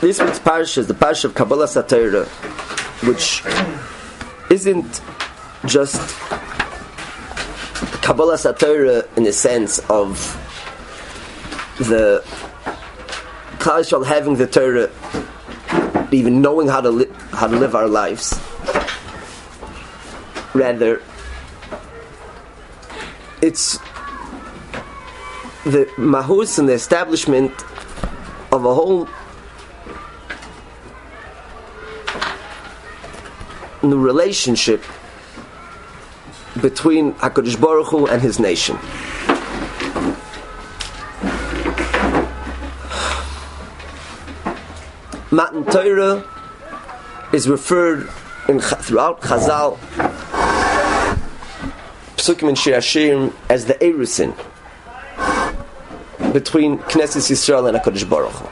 This week's parsha is the parsha of Kabbalah Satira, which isn't just Kabbalah Satira in the sense of the Klal Yisrael having the Torah, even knowing how to live our lives. Rather, it's the mahus and the establishment of a whole new relationship between HaKadosh Baruch Hu and His nation. Matan Torah is referred throughout Chazal, Psukim and Shir Hashirim, as the Erusin between Knesset Yisrael and HaKadosh Baruch Hu.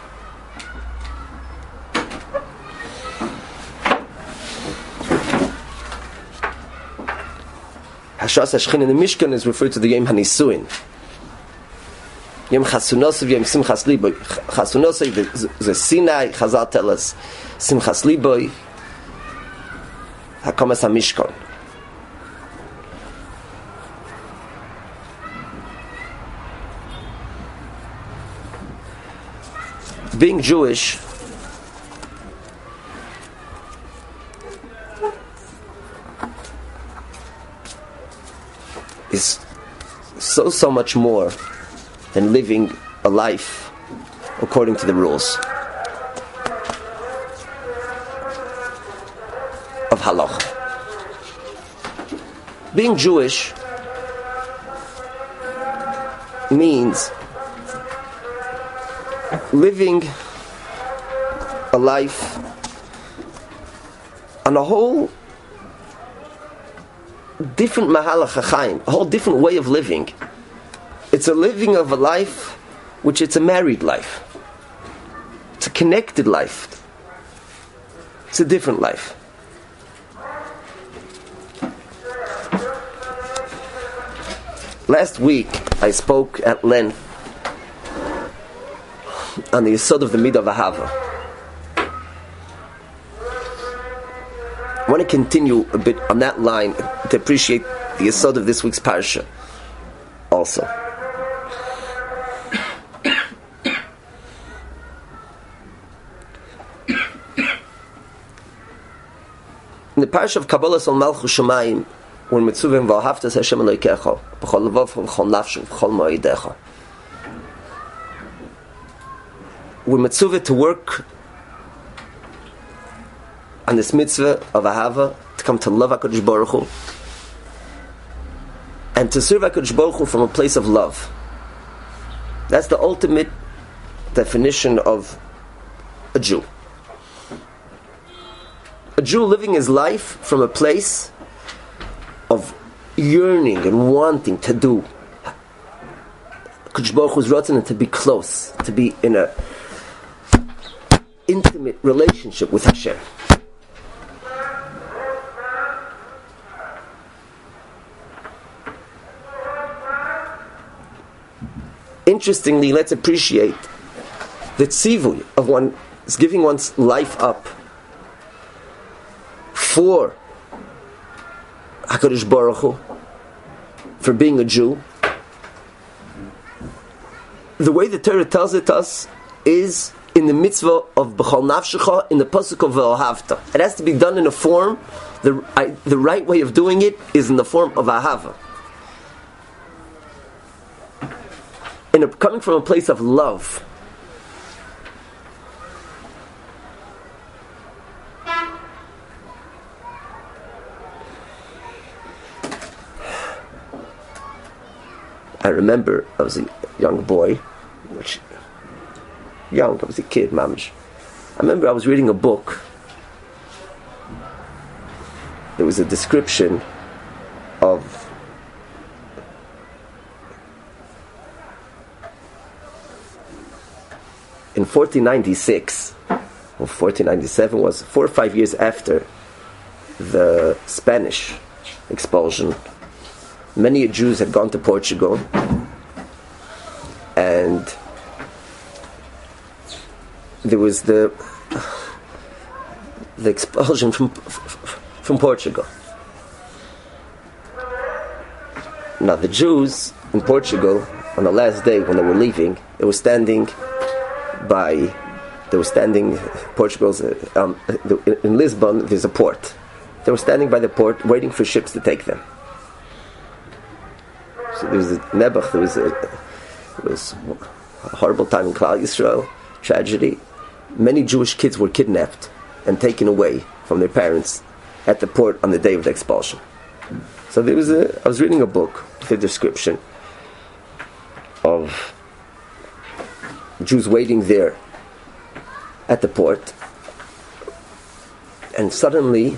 Hashras Hashchin in the Mishkan is referred to the Yom HaNisuin. Yom Chasunosov, Yom Simchas Liboy. Chasunosov, the Sinai, Chazal tell us, Simchas Liboy, Hakamas HaMishkan. Being Jewish is so much more than living a life according to the rules of halacha. Being Jewish means living a life on a whole different mahalach hachaim, a whole different way of living. It's a living of a life which it's a married life. It's a connected life. It's a different life. Last week I spoke at length on the Yesod of the Midah of Ahava. I want to continue a bit on that line to appreciate the Yesod of this week's parsha also. In the parsha of Kabbalah Sol Malchus Shamayim, when mitzuvim v'ahavtas Hashem Elokecha b'chol levavcha v'chol nafsho v'chol moedecha, we're mitzvah to work on this mitzvah of Ahava, to come to love HaKadosh Baruch Hu and to serve HaKadosh Baruch Hu from a place of love. That's the ultimate definition of a Jew. A Jew living his life from a place of yearning and wanting to do HaKadosh Baruch Hu's rotzon and to be close, to be in a intimate relationship with Hashem. Interestingly, let's appreciate the tzivui of one is giving one's life up for HaKadosh Baruch Hu, for being a Jew. The way the Torah tells it to us is in the mitzvah of B'chol Nafshecha, in the pasuk of V'ohavta. It has to be done in a form, the right way of doing it is in the form of Ahava. Coming from a place of love. I remember I was a young boy, I was a kid, mamish. I remember I was reading a book. There was a description of in 1496, or 1497 was 4 or 5 years after the Spanish expulsion. Many Jews had gone to Portugal, and there was the the expulsion from Portugal. Now the Jews in Portugal, on the last day when they were leaving, Portugal's in Lisbon. There's a port. They were standing by the port, waiting for ships to take them. So there was a Nebuch. There was a horrible time in Klal Yisrael, tragedy. Many Jewish kids were kidnapped and taken away from their parents at the port on the day of the expulsion. So I was reading a book with a description of Jews waiting there at the port, and suddenly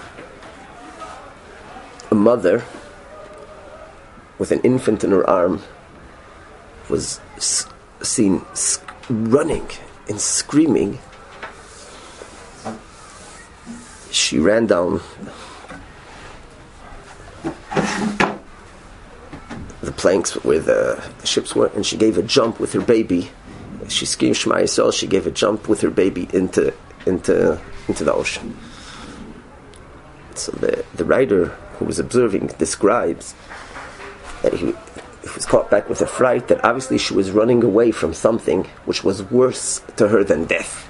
a mother with an infant in her arm was seen running and screaming. She ran down the planks where the ships were, and she gave a jump with her baby. She screamed Shema Yisrael. She gave a jump with her baby into the ocean. So the writer who was observing describes that he was caught back with a fright, that obviously she was running away from something which was worse to her than death.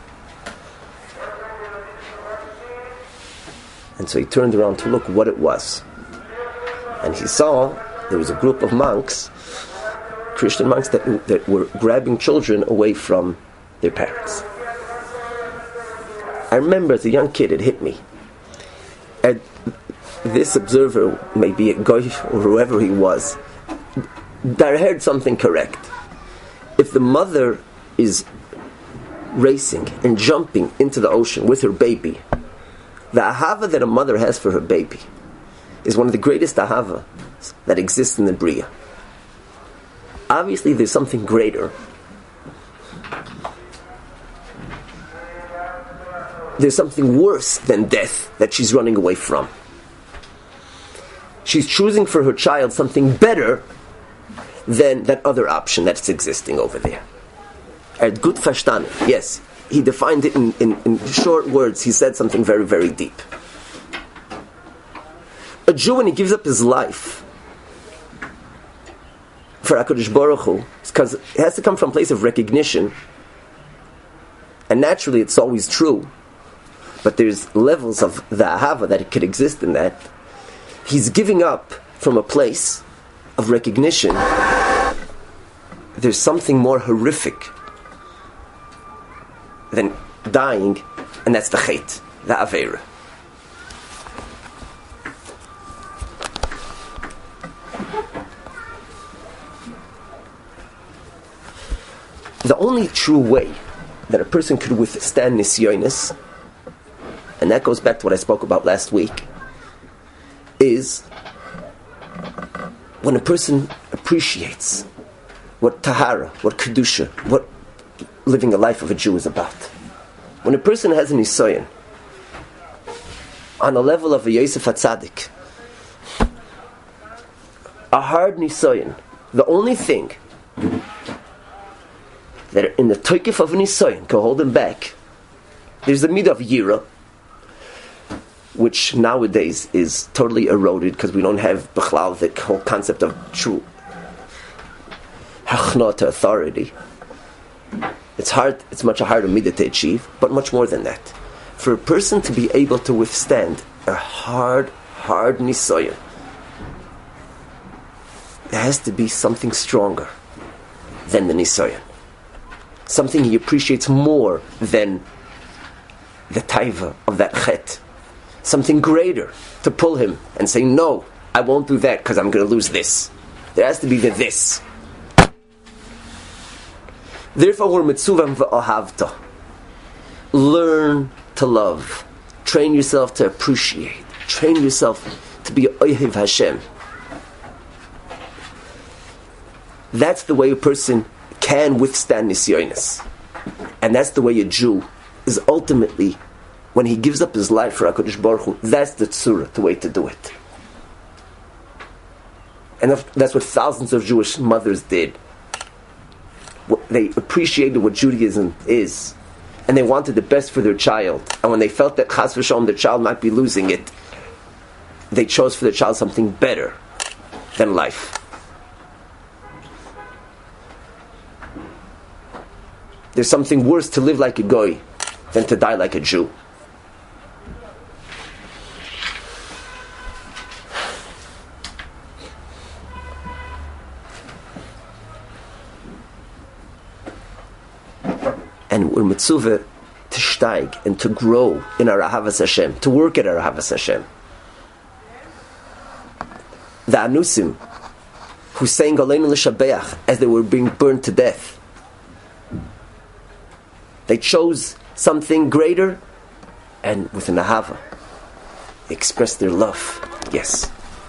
And so he turned around to look what it was. And he saw there was a group of monks, Christian monks, that were grabbing children away from their parents. I remember as a young kid, it hit me. And this observer, maybe a guy or whoever he was, that heard something correct. If the mother is racing and jumping into the ocean with her baby, the ahava that a mother has for her baby is one of the greatest ahava that exists in the Bria. Obviously there's something greater. There's something worse than death that she's running away from. She's choosing for her child something better than that other option that's existing over there. Gut verstanden. Yes, he defined it in short words. He said something very, very deep. A Jew, when he gives up his life for HaKadosh Baruch Hu, it's because it has to come from a place of recognition, and naturally it's always true, but there's levels of the ahava that it could exist in that. He's giving up from a place of recognition. There's something more horrific than dying, and that's the chet, the aveira. The only true way that a person could withstand nisyonis, and that goes back to what I spoke about last week, is when a person appreciates what tahara, what kedusha, what living a life of a Jew is about. When a person has an nisayon on a level of a Yosef HaTzadik, a hard nisayon, the only thing that in the toikif of a nisayon can hold him back, there's a midah of yira, which nowadays is totally eroded because we don't have b'chlal the whole concept of true hachna to authority. It's hard. It's much harder midah to achieve, but much more than that. For a person to be able to withstand a hard nisayon, there has to be something stronger than the nisayon. Something he appreciates more than the taiva of that chet. Something greater to pull him and say, no, I won't do that because I'm going to lose this. There has to be the this. Therefore, we're mitzuvam v'ohavta. Learn to love. Train yourself to appreciate. Train yourself to be ohev Hashem. That's the way a person can withstand nisyonis. And that's the way a Jew is ultimately, when he gives up his life for HaKadosh Baruch Hu, that's the tzura, the way to do it. And that's what thousands of Jewish mothers did. They appreciated what Judaism is. and they wanted the best for their child. And when they felt that chas v'shalom their child might be losing it, they chose for their child something better than life. There's something worse to live like a goy than to die like a Jew. And we're mitzvah to steig and to grow in our Ahavas Hashem, to work at our Ahavas Hashem. The Anusim, who sang Aleinu L'Shabeach as they were being burned to death, they chose something greater, and with an Ahava, they expressed their love. Yes.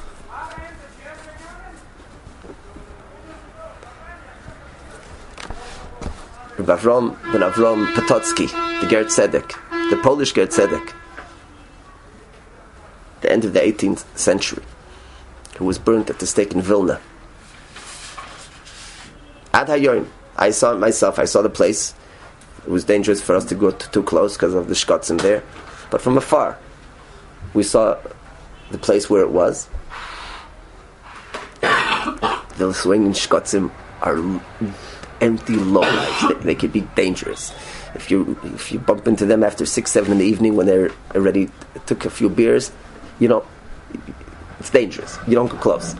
Rabbi Avram ben Avram Potocki, the Ger Tzedek, the Polish Ger Tzedek, the end of the 18th century, who was burnt at the stake in Vilna. Ad Hayoim, I saw it myself, I saw the place. It was dangerous for us to go too close because of the shkotzim there. But from afar, we saw the place where it was. The Lithuanian shkotzim are empty lowlights. They could be dangerous. If you bump into them after 6-7 in the evening when they're already took a few beers, it's dangerous. You don't go close.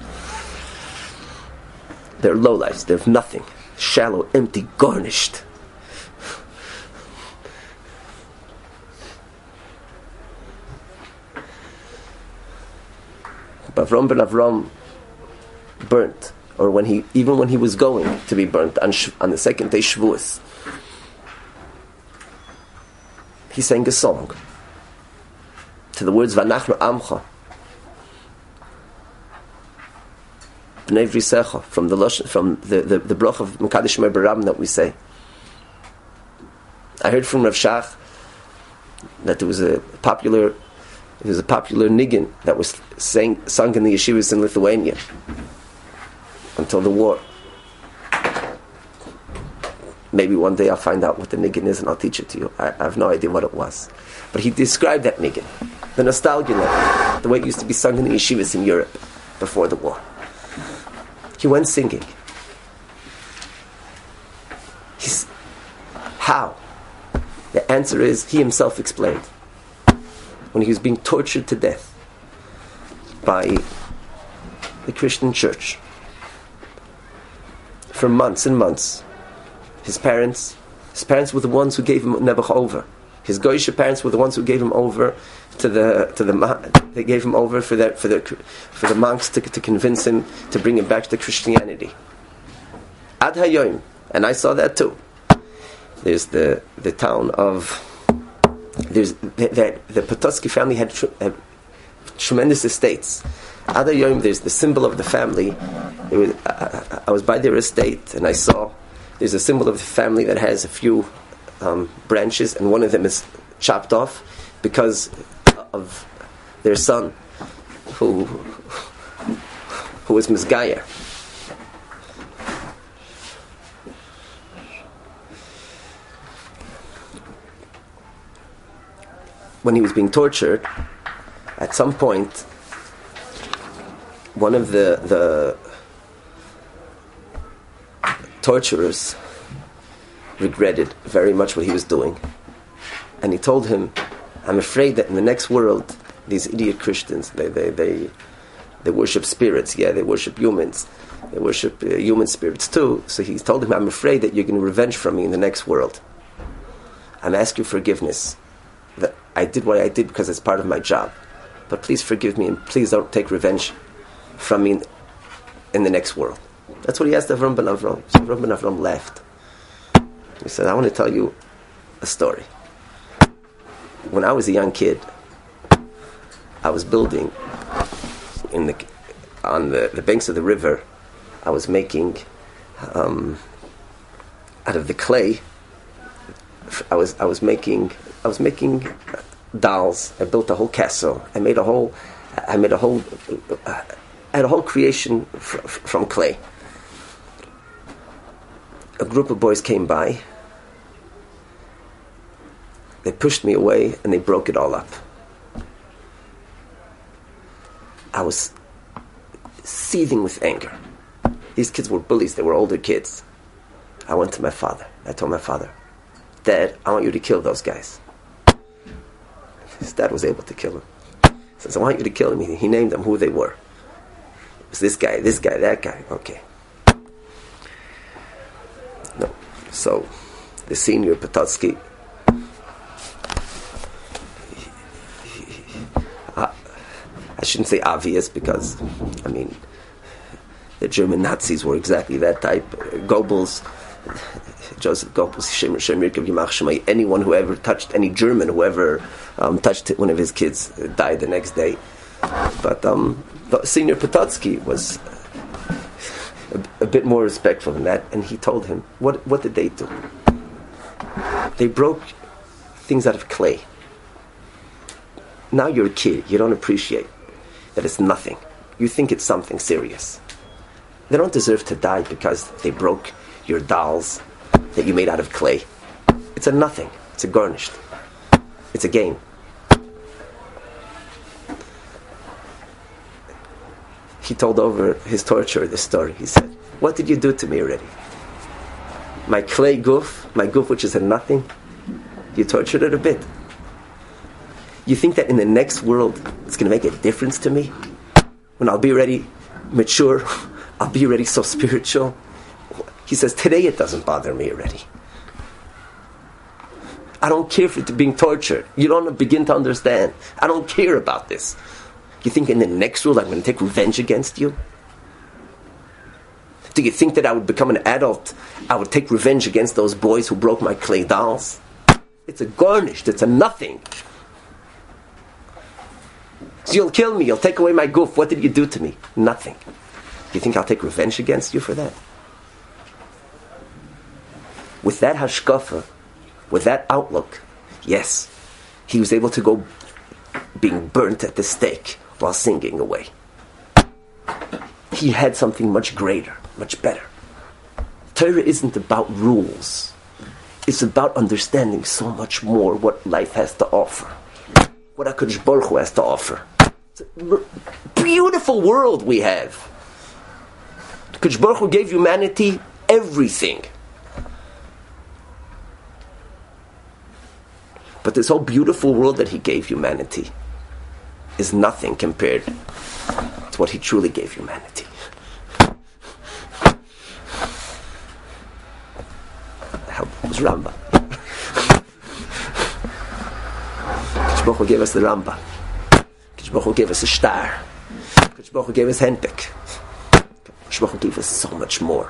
They're lowlights. They're nothing. Shallow, empty, garnished. Avram ben Avram burnt, or when he was going to be burnt on the second day Shavuos, he sang a song to the words V'anachnu Amcha B'nei Vrisecha, from the brach of Mekadesh Shemay B'Ram that we say. I heard from Rav Shach that there was a popular niggin that was sung in the yeshivas in Lithuania until the war. Maybe one day I'll find out what the niggin is and I'll teach it to you. I have no idea what it was. But he described that niggin, the nostalgia level, the way it used to be sung in the yeshivas in Europe before the war. He went singing. How? The answer is, he himself explained. When he was being tortured to death by the Christian church for months and months, his parents were the ones who gave him Nebuch over. His Goyish parents were the ones who gave him over they gave him over for the monks to convince him to bring him back to Christianity. Ad Hayoim, and I saw that too. There's the town of. The Potocki family had tremendous estates. Ad Hayoim, there's the symbol of the family. I was by their estate and I saw there's a symbol of the family that has a few branches, and one of them is chopped off because of their son who was Misgayer. When he was being tortured, at some point, one of the torturers regretted very much what he was doing. And he told him, I'm afraid that in the next world, these idiot Christians, they worship spirits. Yeah, they worship humans. They worship human spirits too. So he told him, I'm afraid that you're going to revenge from me in the next world. I'm asking forgiveness. That I did what I did because it's part of my job. But please forgive me and please don't take revenge from me in the next world. That's what he asked Avram ben Avram. So Avram ben Avram laughed. He said, I want to tell you a story. When I was a young kid, I was building on the banks of the river. I was making out of the clay. I was making dolls. I built a whole castle. I had a whole creation from clay. A group of boys came by, They pushed me away and they broke it all up. I was seething with anger. These kids were bullies. They were older kids. I went to my father. I told my father, Dad, I want you to kill those guys. His dad was able to kill him. He says, I want you to kill them. He named them who they were. It was this guy, that guy. Okay. No. So, the senior Petotsky, I shouldn't say obvious because, I mean, the German Nazis were exactly that type. Goebbels, Joseph Goebbels, anyone who ever touched, any German who ever touched one of his kids died the next day. But Senior Petotsky was a bit more respectful than that, and he told him, what did they do? They broke things out of clay. Now you're a kid, you don't appreciate that it's nothing. You think it's something serious. They don't deserve to die because they broke your dolls that you made out of clay. It's a nothing. It's a garnished. It's a game. He told over his torturer this story. He said, what did you do to me already? My clay goof, my goof which is a nothing, you tortured it a bit. You think that in the next world it's going to make a difference to me? When I'll be already mature, I'll be already so spiritual. He says, today it doesn't bother me already. I don't care for it being tortured. You don't begin to understand. I don't care about this. You think in the next world I'm going to take revenge against you? Do you think that I would become an adult, I would take revenge against those boys who broke my clay dolls? It's a garnished, it's a nothing. So you'll kill me, you'll take away my goof. What did you do to me? Nothing. You think I'll take revenge against you for that? With that hashkafa, with that outlook, yes, he was able to go being burnt at the stake while singing away. He had something much greater, much better. Torah isn't about rules. It's about understanding so much more what life has to offer. What HaKadosh Baruch Hu has to offer. It's a beautiful world we have. HaKadosh Baruch Hu gave humanity everything. But this whole beautiful world that he gave humanity is nothing compared to what he truly gave humanity. It was Rambam. HaKadosh Baruch Hu gave us the Rambam. HaKadosh Baruch Hu gave us a star. HaKadosh Baruch Hu gave us Henpik. HaKadosh Baruch Hu gave us so much more.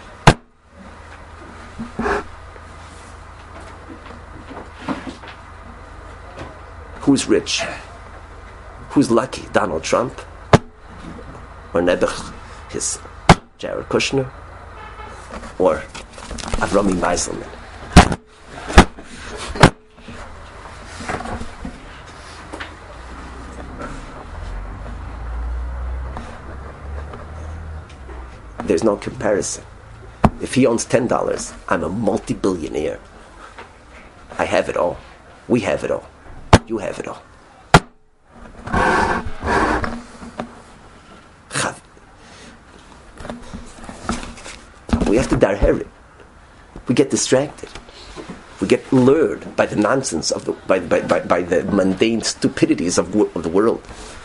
Who's rich? Who's lucky? Donald Trump? Or Nebuch, his Jared Kushner? Or Avrami Meiselman? There's no comparison. If he owns $10, I'm a multi-billionaire. I have it all. We have it all. You have it all. We have to darher it. We get distracted. We get lured by the nonsense of by the mundane stupidities of the world.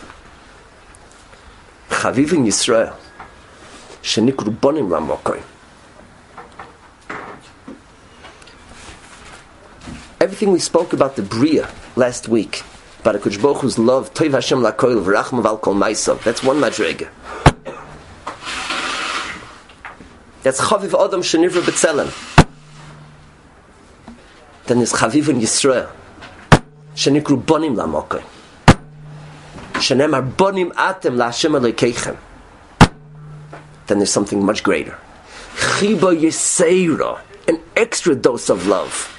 Chavivim Yisrael, shenikru bonim lamokoy. Everything we spoke about the Bria last week, about HaKadosh Baruch Hu's love, Toiv Hashem lakoil v'rachmav al kol ma'asav. That's one madrega. That's Chaviv Adam Shenivra B'Tselem. Then there's Chaviv in Yisrael, Shenikru Bonim Lamokai. Shenemar Bonim Atem LaHashem Elokeichem. Then there's something much greater. Chiba Yiseira, an extra dose of love.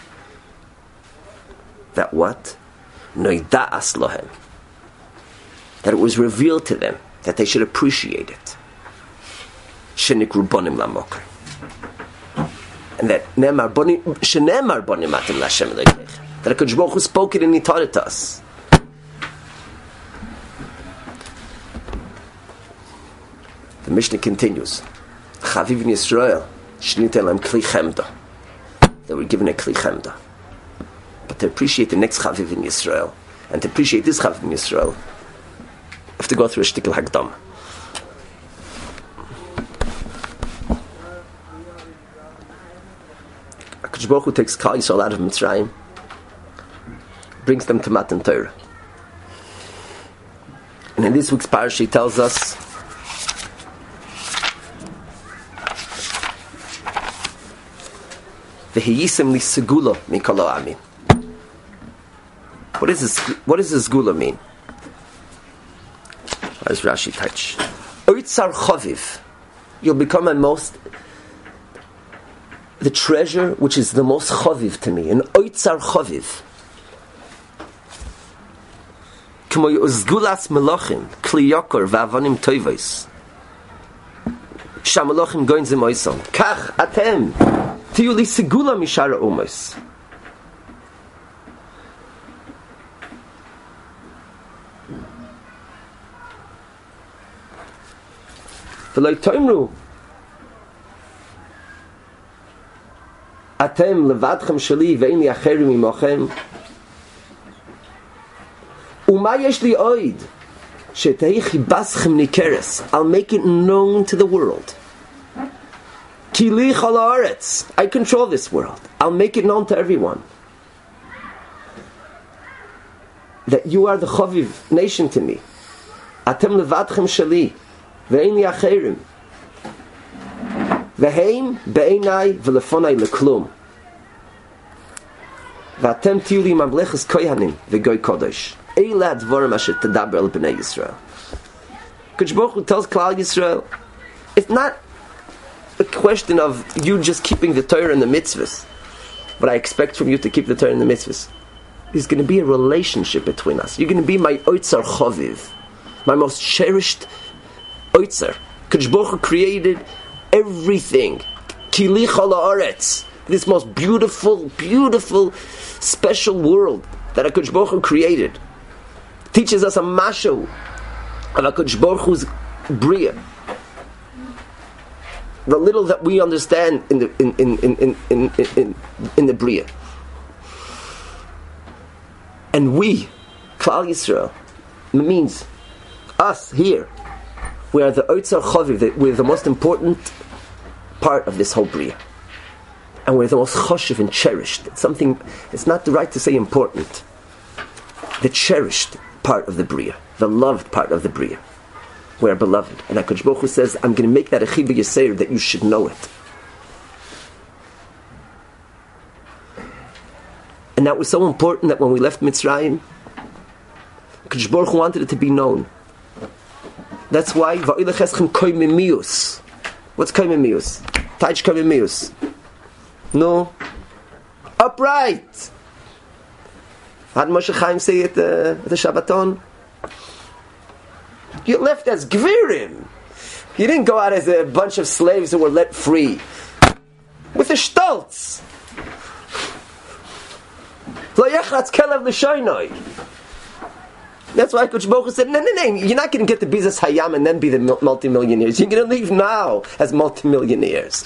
That what? Noida'as lohem. That it was revealed to them, that they should appreciate it. Shenikru bonim lamokai. And that shenemar bonim atem l'Hashem elokeichem. That HaKadosh Baruch Hu spoke it and He taught it to us. The Mishnah continues. Chaviv in Yisrael, Shnita Lam Kli Chemda. They were given a Kli Chemda. But to appreciate the next Chaviv in Yisrael, and to appreciate this Chaviv in Yisrael, you have to go through a Shtikel Hagdam. HaKadosh Baruch Hu takes Klal Yisrael out of Mitzrayim, brings them to Matan Torah. And in this week's parasha he tells us V'hiyisem li segula mikol ha'amin. What does this segula mean? As Rashi touch, Oitzar Chaviv, you'll become the treasure which is the most chaviv to me, an Oitzar Chaviv. K'mo Yozgulas Melachim, Kli Yokor v'Avonim Toivos. Shamalachim goin zemoisom. Kach atem tiyu li segula mishara umos. V'lo toimru atem levadchem sheli ve'in li acherim imochem. Uma yesh li oid shetei chibaschem nikeres. I'll make it known to the world. Ki li chol haaretz. I control this world. I'll make it known to everyone that you are the chaviv nation to me. Atem levadchem sheli ve'in li acherim ve'heim be'einai v'lefonai leklum v'atem tiyu li mamleches kohanim v'goy kodesh. Eila dvorim asher tedaber el bnei Yisrael. Kadosh Baruch Hu tells Klal Yisrael, it's not a question of you just keeping the Torah and the mitzvahs, but I expect from you to keep the Torah and the mitzvahs. There's going to be a relationship between us. You're going to be my Oitzar Chaviv, my most cherished Oitzar. Kadosh Baruch Hu created everything. Kili chol haaretz, this most beautiful, special world that HaKadosh Baruch Hu created. Teaches us a mashu of HaKadosh Baruch Hu's bria. The little that we understand in the bria. And we, Klal Yisrael, means us here, we are the Oitzar Chaviv, we're the most important part of this whole bria. And we're the most choshev and cherished. It's not the right to say important. The cherished part of the bria, the loved part of the bria. We're beloved. And HaKadosh Baruch Hu says, I'm going to make that a chiv yisayir, that you should know it. And that was so important that when we left Mitzrayim, HaKadosh Baruch Hu wanted it to be known. That's why Va'ilecheschem koimimius. What's koimimius? Taich koimimius. No. Upright. How did Moshe Chaim say it at the Shabbaton? You left as Gvirim. You didn't go out as a bunch of slaves who were let free. With a stoltz. Lo yechatz kelev l'shoynoi. That's why Kodesh Baruch Hu said, no, you're not going to get the business hayam and then be the multimillionaires. You're going to leave now as multimillionaires.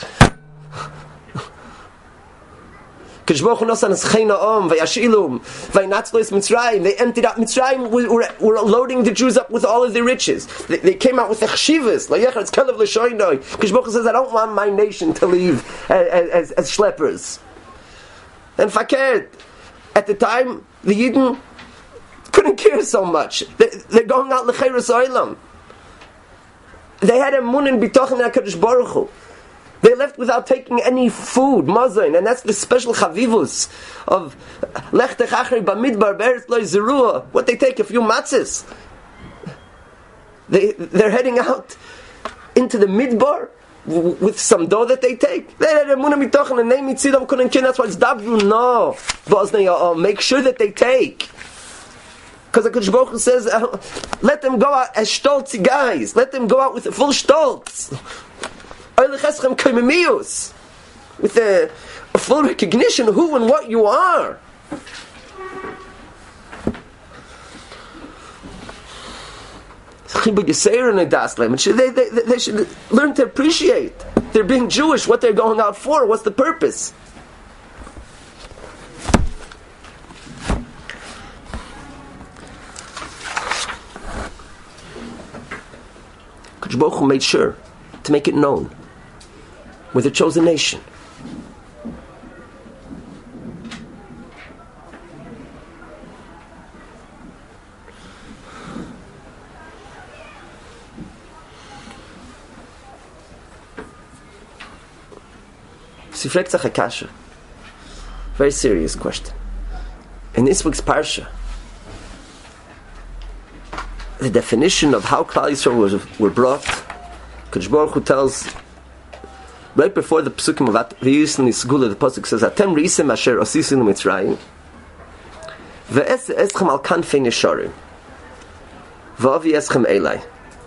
Kodesh Baruch Hu nosan es chei na'om, vayashilum, vainatzlois Mitzrayim. They emptied out Mitzrayim, were loading the Jews up with all of their riches. They came out with the chshivas, lo yechatz kelev l'shoynoi. Kodesh Baruch Hu says, I don't want my nation to leave as schleppers. And fakert, at the time, the Yidden couldn't care so much. They're going out l'cheiras oilam. They had emunah and bitochen in HaKadosh Baruch Hu. They left without taking any food, mazon, and that's the special chavivus of lech techachri b'midbar be'eretz lo zerua. What they take, a few matzahs. They're heading out into the midbar with some dough that they take. They had emunah bitochen and they mitzidam couldn't care. That's why it's dabru no. Make sure that they take. Because the Kodesh Baruch Hu says, let them go out as stoltzy guys. Let them go out with a full stoltz. With a full recognition of who and what you are. They should learn to appreciate. They're being Jewish, what they're going out for, what's the purpose? Kadosh Baruch Hu made sure to make it known. We're the chosen nation. Very serious question. In this week's parsha, the definition of how Klal Yisrael were brought, Kadosh Baruch Hu tells right before the psukim of V'yisn Yisgula, the pasuk says, "Atem risim asher osisin Mitzrayim, ve'es eschem al kanfei nesharim, v'avi eschem elai."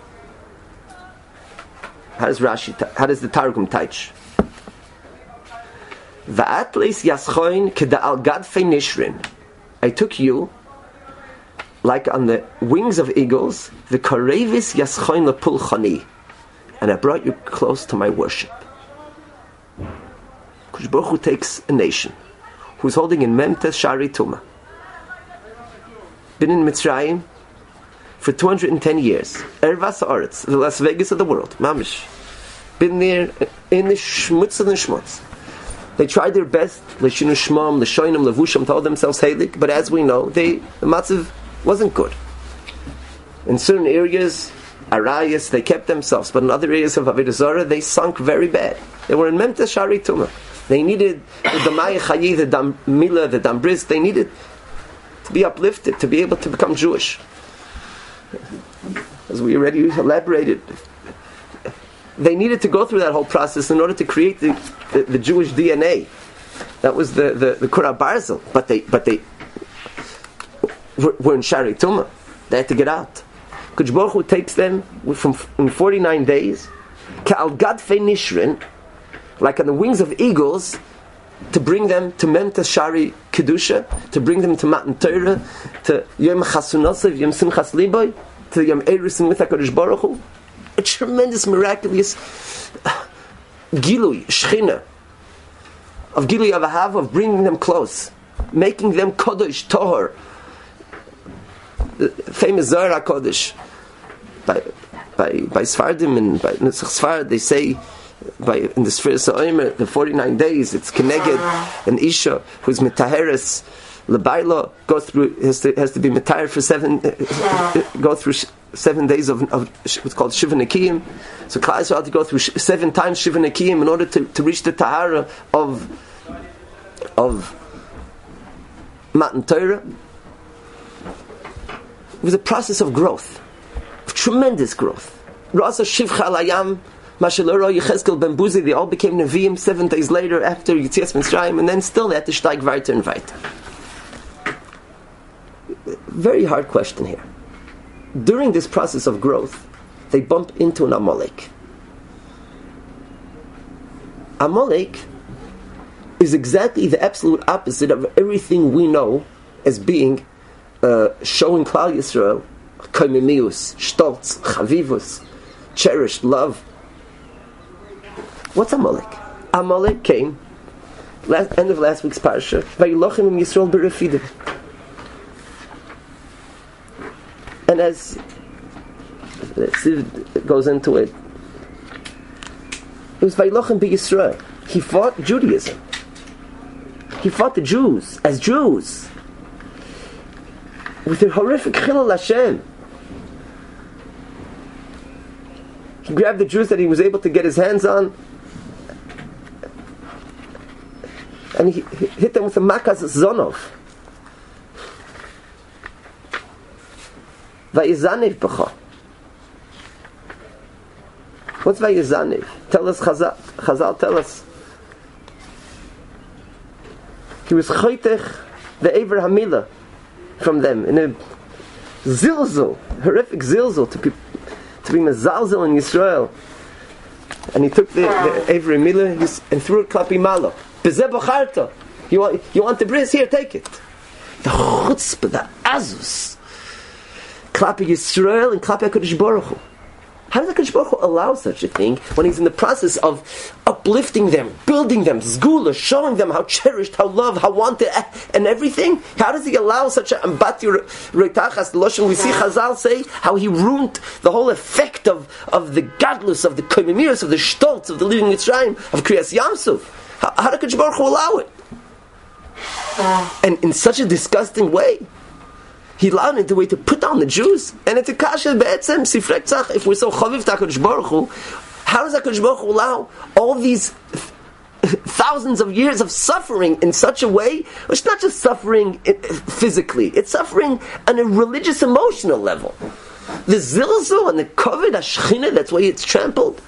How does the Targum teach? Va'atleis yaschoin keda al gadfei nishrin. I took you like on the wings of eagles, the karevis yaschoin lepulchani, and I brought you close to my worship. Kadosh Baruch Hu takes a nation who's holding in Memtes Shari Tumah, been in Mitzrayim for 210 years, Ervas Haaretz, the Las Vegas of the world, mamish, been there in the shmutz of the shmutz. They tried their best, l'shinu shmam, l'shoinim, levusham, told themselves heilig, but as we know, the matzav wasn't good. In certain areas, Arayas, they kept themselves, but in other areas of Avodah Zarah, they sunk very bad. They were in Memtes Shari Tumah. They needed the Damai Chayi, the Dam Milah, the Dam Briz, they needed to be uplifted, to be able to become Jewish. As we already elaborated, they needed to go through that whole process in order to create the Jewish DNA. That was the Kurah Barzel, but they were in Shari Tumah. They had to get out. Kadosh Baruch Hu takes them in 49 days, Ka'al Gadfei Nishrin, like on the wings of eagles, to bring them to Memtes Shari Kedusha, to bring them to Matan Torah, to Yom Chasunosav, Yom Simchas Liboy, to Yom Erusin with HaKadosh Baruch Hu. A tremendous, miraculous Gilui, Shechina, of Gilui Avahav, of bringing them close, making them Kodesh, Tohar, the famous Zohar HaKodesh, by Sfardim and by Nusach Sfard, they say, in the Sfir Sa'omer, the 49 days, it's Keneged, an Isha, who's Metaheres, Lebaila, goes through, has to be Metaher for 7 days of what's called Shiva Nekiyim. So Klal Yisrael had to go through 7 times Shiva Nekiyim in order to reach the Tahara of Matan Torah. It was a process of growth, of tremendous growth. Rasa Shivcha Alayam, Mashaloro, Yechezkel Ben Buzi, they all became Nevi'im 7 days later after Yitzias Mitzrayim, and then still they had to steig weiter and weiter. Very hard question here. During this process of growth, they bump into an Amalek. Amalek is exactly the absolute opposite of everything we know as being showing Klal Yisrael kaimimius, stolz, chavivus, cherished love. What's Amalek? Amalek came end of last week's parsha. Vayilochem im Yisrael berefidim. And as it goes into it, it was Vayilochem b'Yisrael. He fought Judaism. He fought the Jews as Jews with a horrific chilul Hashem. He grabbed the Jews that he was able to get his hands on, and he hit them with a makas zonov. Vayizaniv b'cha. What's Vayizaniv? Tell us Chazal. Chazal tell us. He was choitech the Ever Hamila from them in a zilzul, horrific zilzul to be mezalzel in Yisrael. And he took the Ever Hamila and threw it klapi malo. Bezeh b'charta. You want the bris? Here, take it. The chutzpah, the azus. Klapi Yisrael and Klapi HaKadosh Baruch Hu. How does HaKadosh Baruch Hu allow such a thing when He's in the process of uplifting them, building them, zgula, showing them how cherished, how loved, how wanted, and everything? How does He allow such a ambati reitachas, the Lashon we see Chazal say, how He ruined the whole effect of the gadlus, of the koimimius, of the stolz, of the living Mitzrayim, of Kriyas Yamsuf? How did HaKadosh Baruch Hu allow it? And in such a disgusting way. He allowed it the way to put down the Jews, and it's a kasha be'etzem sifrei tzach. If we're so chaviv to HaKadosh Baruch Hu, how does HaKadosh Baruch Hu allow all these thousands of years of suffering in such a way? It's not just suffering physically; it's suffering on a religious, emotional level. The zilzul and the kovid hashchina, that's why it's trampled.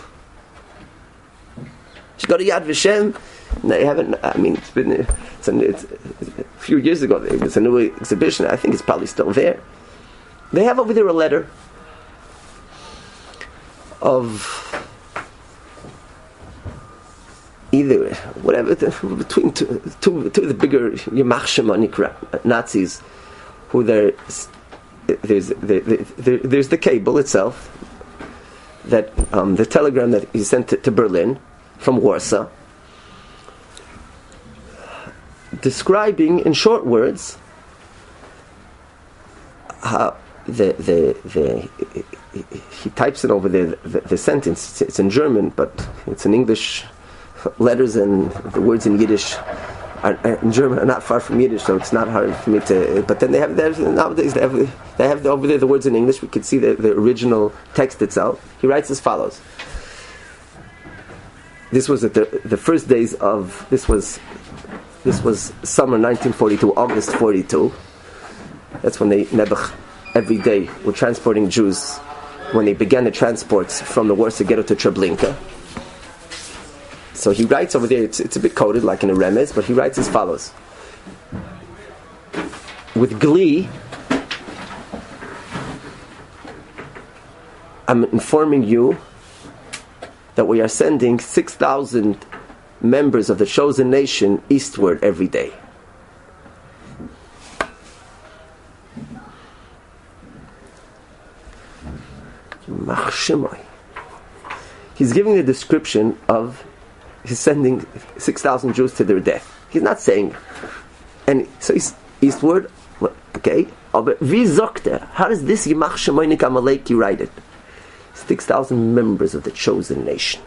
You go to Yad Vashem. They haven't. I mean, it's a few years ago. It was a new exhibition. I think it's probably still there. They have over there a letter of either whatever between two of the bigger Yamach Shemoni Nazis, who there's the cable itself, that the telegram that he sent to Berlin from Warsaw, describing in short words how he types it over there, the sentence. It's in German, but it's in English. Letters and the words in Yiddish in German are not far from Yiddish, so it's not hard for me to. But then nowadays they have over there the words in English. We could see the original text itself. He writes as follows. This was at the first days of this was summer 1942, August 42. That's when Nebuch every day were transporting Jews, when they began the transports from the Warsaw Ghetto to Treblinka. So he writes over there, it's a bit coded like in a remez, but he writes as follows. With glee, I'm informing you that we are sending 6,000 members of the chosen nation eastward every day. He's giving the description of he's sending 6,000 Jews to their death. He's not saying, and so he's eastward. Okay, but how does this Yimach Shemoinik Amaleki write it? 6,000 members of the chosen nation.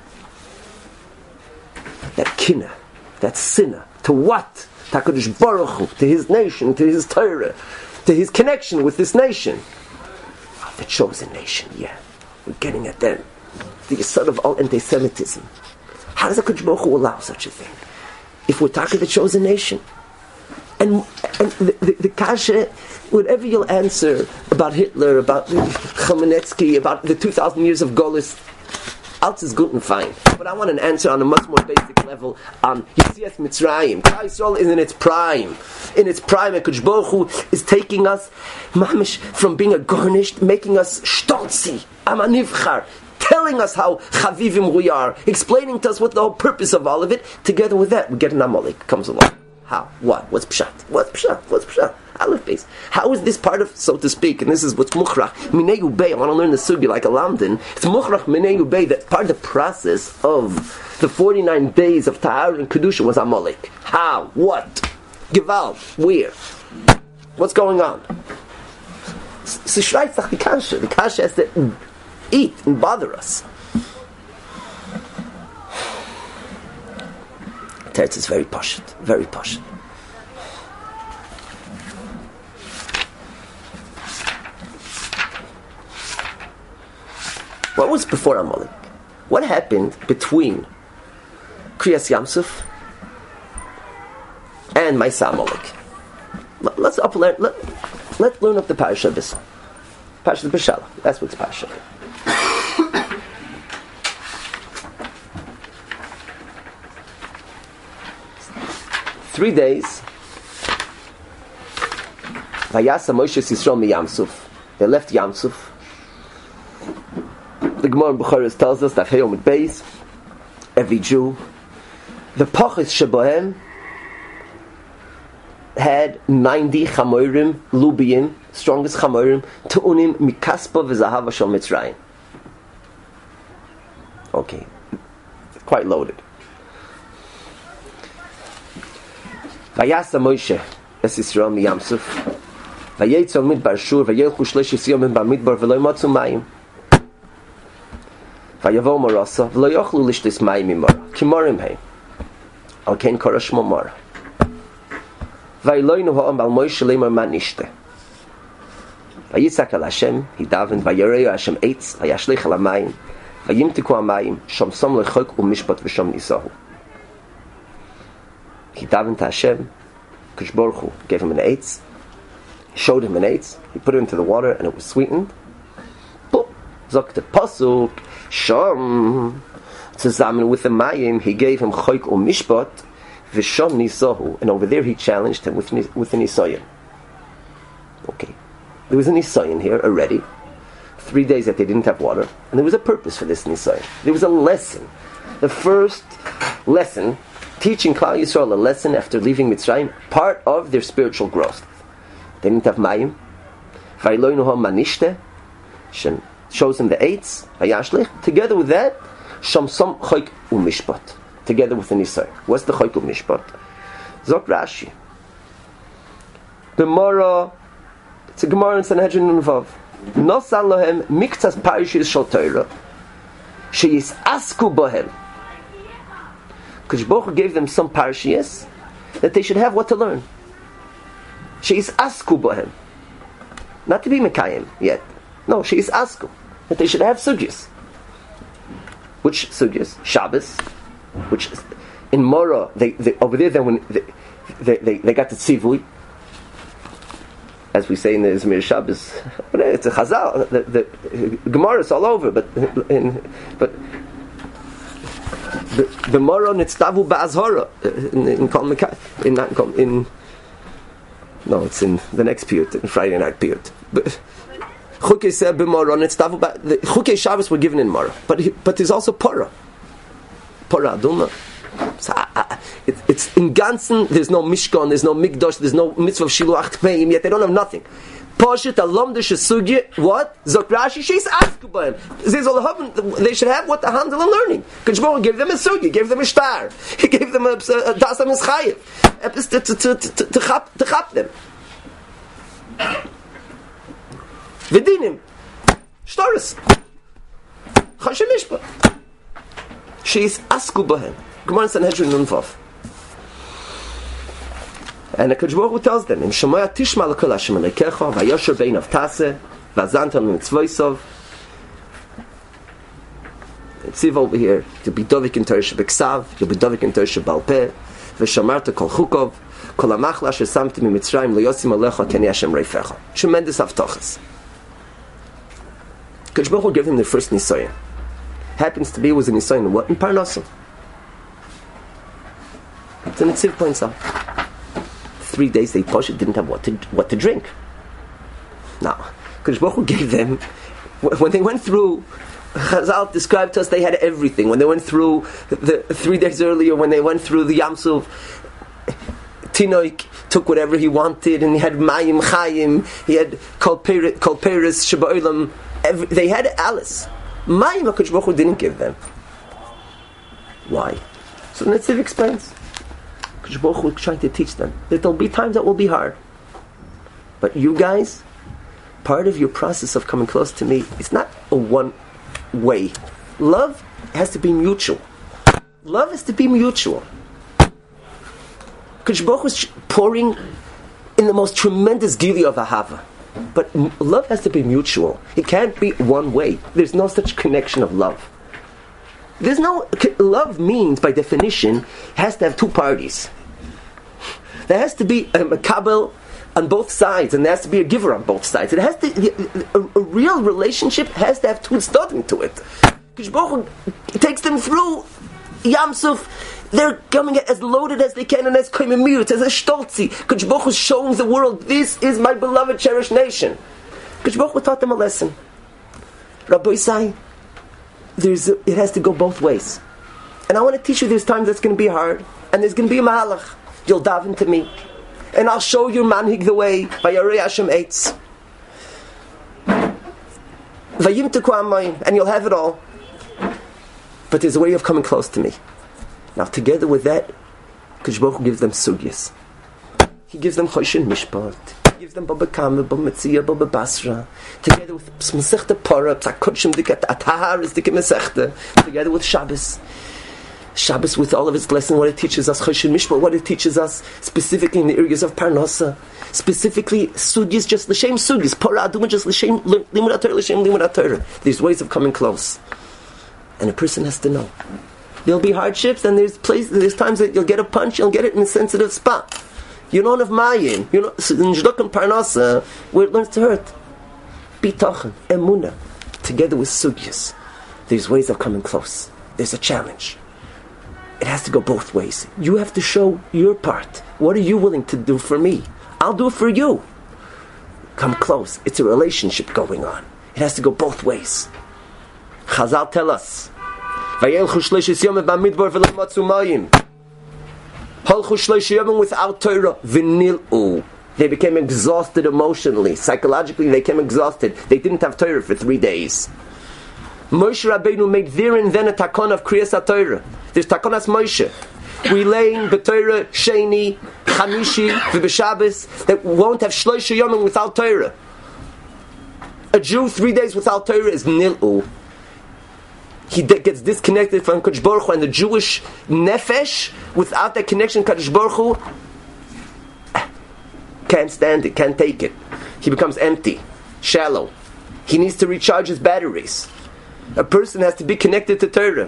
That kinna, that sinner, to what? To HaKadosh Baruch Hu, to His nation, to His Torah, to His connection with this nation. Oh, the chosen nation, yeah. We're getting at them. The son of all anti-Semitism. How does HaKadosh Baruch Hu allow such a thing? If we're talking the chosen nation. And the kasha, whatever you'll answer about Hitler, about Khamenetsky, about the 2,000 years of Golis, Alt is good and fine. But I want an answer on a much more basic level on Yitzias Mitzrayim. Klal Yisrael is in its prime. In its prime, HaKadosh Baruch Hu is taking us, mamish, from being a garnished, making us stolzi, amanivchar, telling us how chavivim we are, explaining to us what the whole purpose of all of it. Together with that, we get an Amalek comes along. How? What? What's pshat? What's pshat? What's pshat? Aleph base. How is this part of, so to speak, and this is what's muchrach, minei ubei, I want to learn the sugi like a lamdin, it's muchrach minei ubei, that part of the process of the 49 days of Tahar and Kedusha was Amalek. How? What? Gewalt. Where? What's going on? So shreitzach the kasha. The kasha has to eat and bother us. Teretz is very pashut, very pashut. What was before Amalek? What happened between Kriyas Yamsuf and Maisa Amalek? Let's learn up the parasha of this. Parasha of Beshalach. That's what's parasha. 3 days. Vayasa Moshe Yisrael mi Yamsuf. They left Yamsuf. The Gemara in Bukhara tells us that Hayom at Beis, every Jew, the Pachis Shebohem, had 90 chamorim, lubiyim, strongest chamorim, tu'unim mikaspa v'zahava shel Mitzrayim. Okay, quite loaded. Vayasa Moshe es Yisrael miyam suf, vayetzel midbar shur, vayelchu shleshis yomim bamidbar v'lo ymatzu mayim. Vayavo marasa, v'lo yochlu lishtis mayim imara, kimorim heim. Al ken korosh momara. Vayloinu ha'am al Moshe lemar manishte. Vayitzak al Hashem, he davened, vayoreu Hashem eitz, vayashlich al hamayim, vayimtiku hamayim, shom som lechok u'mishpat v'shom nisahu. He davened to Hashem, Kadosh Baruch Hu gave him an eitz, showed him an eitz, he put it into the water and it was sweetened. Boop, Zok the Pasuk, Shom, zusammen with the mayim, he gave him chok u'mishpat, v'shom nisahu, and over there he challenged him with the nisayon. Okay, there was a nisayon here already, 3 days that they didn't have water, and there was a purpose for this nisayon. There was a lesson. The first lesson, teaching Klal Yisrael a lesson after leaving Mitzrayim, part of their spiritual growth. They didn't have mayim. Vayloinu ha'manishte, shows him the eitz, vayashlich. Together with that, shamsom chok u'mishpat. Together with the nisayon. What's the chok u'mishpat? Zok Rashi. Gemara, it's a Gemara in Sanhedrin and Vav. Nosan lohem miktas parishis shel Torah, sheyis asku bohem. Kadosh Baruch Hu gave them some parashiyas that they should have what to learn. Sheis asku bohem, not to be mekayim yet. No, sheis asku, that they should have sugyas. Which sugyas? Shabbos, which in Mora they over there then when they got the tzivui, as we say in the Izmir Shabbos. It's a Chazal. The Gemara is all over, but the Mora nitztavu ba'azhara it's in the next piyut, in Friday night piyut. But Chukei said b'Mora nitztavu the Chukei Shabbos were given in Mora, but there's also Pora Aduma. So, it's in Ganzen. There's no Mishkan, there's no Mikdash, there's no mitzvah of Shiluach Tmeim. Yet they don't have nothing. Poshet alom de shesugye. What? Zok Rashi sheis askubaim. They should have what the handle and learning. Kadosh Baruch Hu gave them a sugye, gave them a star, he gave them a dasam eschayev to chap them. V'dinim shtaris chashem mishpat sheis askubaim. Gemara Sanhedrin Nun Vav. And the Kadosh Baruch Hu tells them, "Im Shemoya tishma l'kol Hashem Elokecha, vayosher bein avtase, vazantam mitzvoisov." Tziv over here to be dovik in Torah shebeksav, you'll be dovik in Torah shebal peh, v'shamarta kol chukov, kol hamachla shesamti miMitzrayim loyosim alecha keni Hashem reifecha. Tremendous avtochas. Kadosh Baruch Hu gave him the first nisayon. Happens to be it was a nisayon in what? In Parnasim. So the Tziv points out 3 days they didn't have what to drink. Now, Kadosh Baruch Hu gave them, when they went through, Chazal described to us they had everything. When they went through the 3 days earlier, when they went through the Yam Suf, Tinoik took whatever he wanted, and he had Mayim Chayim, he had Kol Peres Sheba'olam. They had Alice. Mayim Kadosh Baruch Hu didn't give them. Why? So the Netziv explains. Kadosh Baruch Hu is trying to teach them that there'll be times that will be hard. But you guys, part of your process of coming close to me is not a one way. Love has to be mutual. Love has to be mutual. Kadosh Baruch Hu is pouring in the most tremendous gili of ahava. But love has to be mutual. It can't be one way. There's no such connection of love. There's no love means by definition has to have two parties. There has to be a makabel on both sides, and there has to be a giver on both sides. It has to a real relationship has to have two tzaddim to it. Kadosh Baruch Hu takes them through Yam Suf. They're coming as loaded as they can and as koimimir, as a stolzi. Kadosh Baruch Hu is showing the world, this is my beloved, cherished nation. Kadosh Baruch Hu taught them a lesson. Rabbi Isai, it has to go both ways. And I want to teach you there's times that's going to be hard, and there's going to be a mahalach. You'll daven to me, And I'll show you manhig the way. Vayarei Hashem eitz. Vayimteku amayim. And you'll have it all. But there's a way of coming close to me. Now together with that, Kadosh Baruch Hu gives them sugyas. He gives them Choshen Mishpat. He gives them Baba Kama, Baba Metzia, Baba Basra. Together with Mesechta Parah, P'Takotshim Dikat, Atahar is Dikat Mesechta. Together with Shabbos. Shabbos with all of its lessons, what it teaches us, Choshen Mishpat, what it teaches us, specifically in the areas of Parnasa. Specifically, Sugyas, just L'Shem Sugyas. Parah Aduma, just L'Shem Limud HaTorah, L'Shem Limud HaTorah. There's ways of coming close. And a person has to know. There'll be hardships, and there's times that you'll get a punch, you'll get it in a sensitive spot. You don't have mayim. You know, in Jdokan Parnasa, where it learns to hurt. Bitachon, Emunah, together with Sugyas. There's ways of coming close. There's a challenge. It has to go both ways. You have to show your part. What are you willing to do for me? I'll do it for you. Come close. It's a relationship going on. It has to go both ways. Chazal tell us, Vayelchu shleishis yomim b'midbar v'lo matzu mayim. Halchu shleish yomim without Torah v'nil'u. They became exhausted emotionally, psychologically. They became exhausted. They didn't have Torah for 3 days. Moshe Rabbeinu made there and then a takon of Kriyas HaTorah. There's takonas Moshe. We learn b'Torah Sheni, Chamishi, v'b'Shabbos that won't have shleish yomim without Torah. A Jew 3 days without Torah is nil'u. He gets disconnected from Kadosh Baruch Hu, and the Jewish nefesh, without that connection, Kadosh Baruch Hu can't stand it, can't take it. He becomes empty, shallow. He needs to recharge his batteries. A person has to be connected to Torah.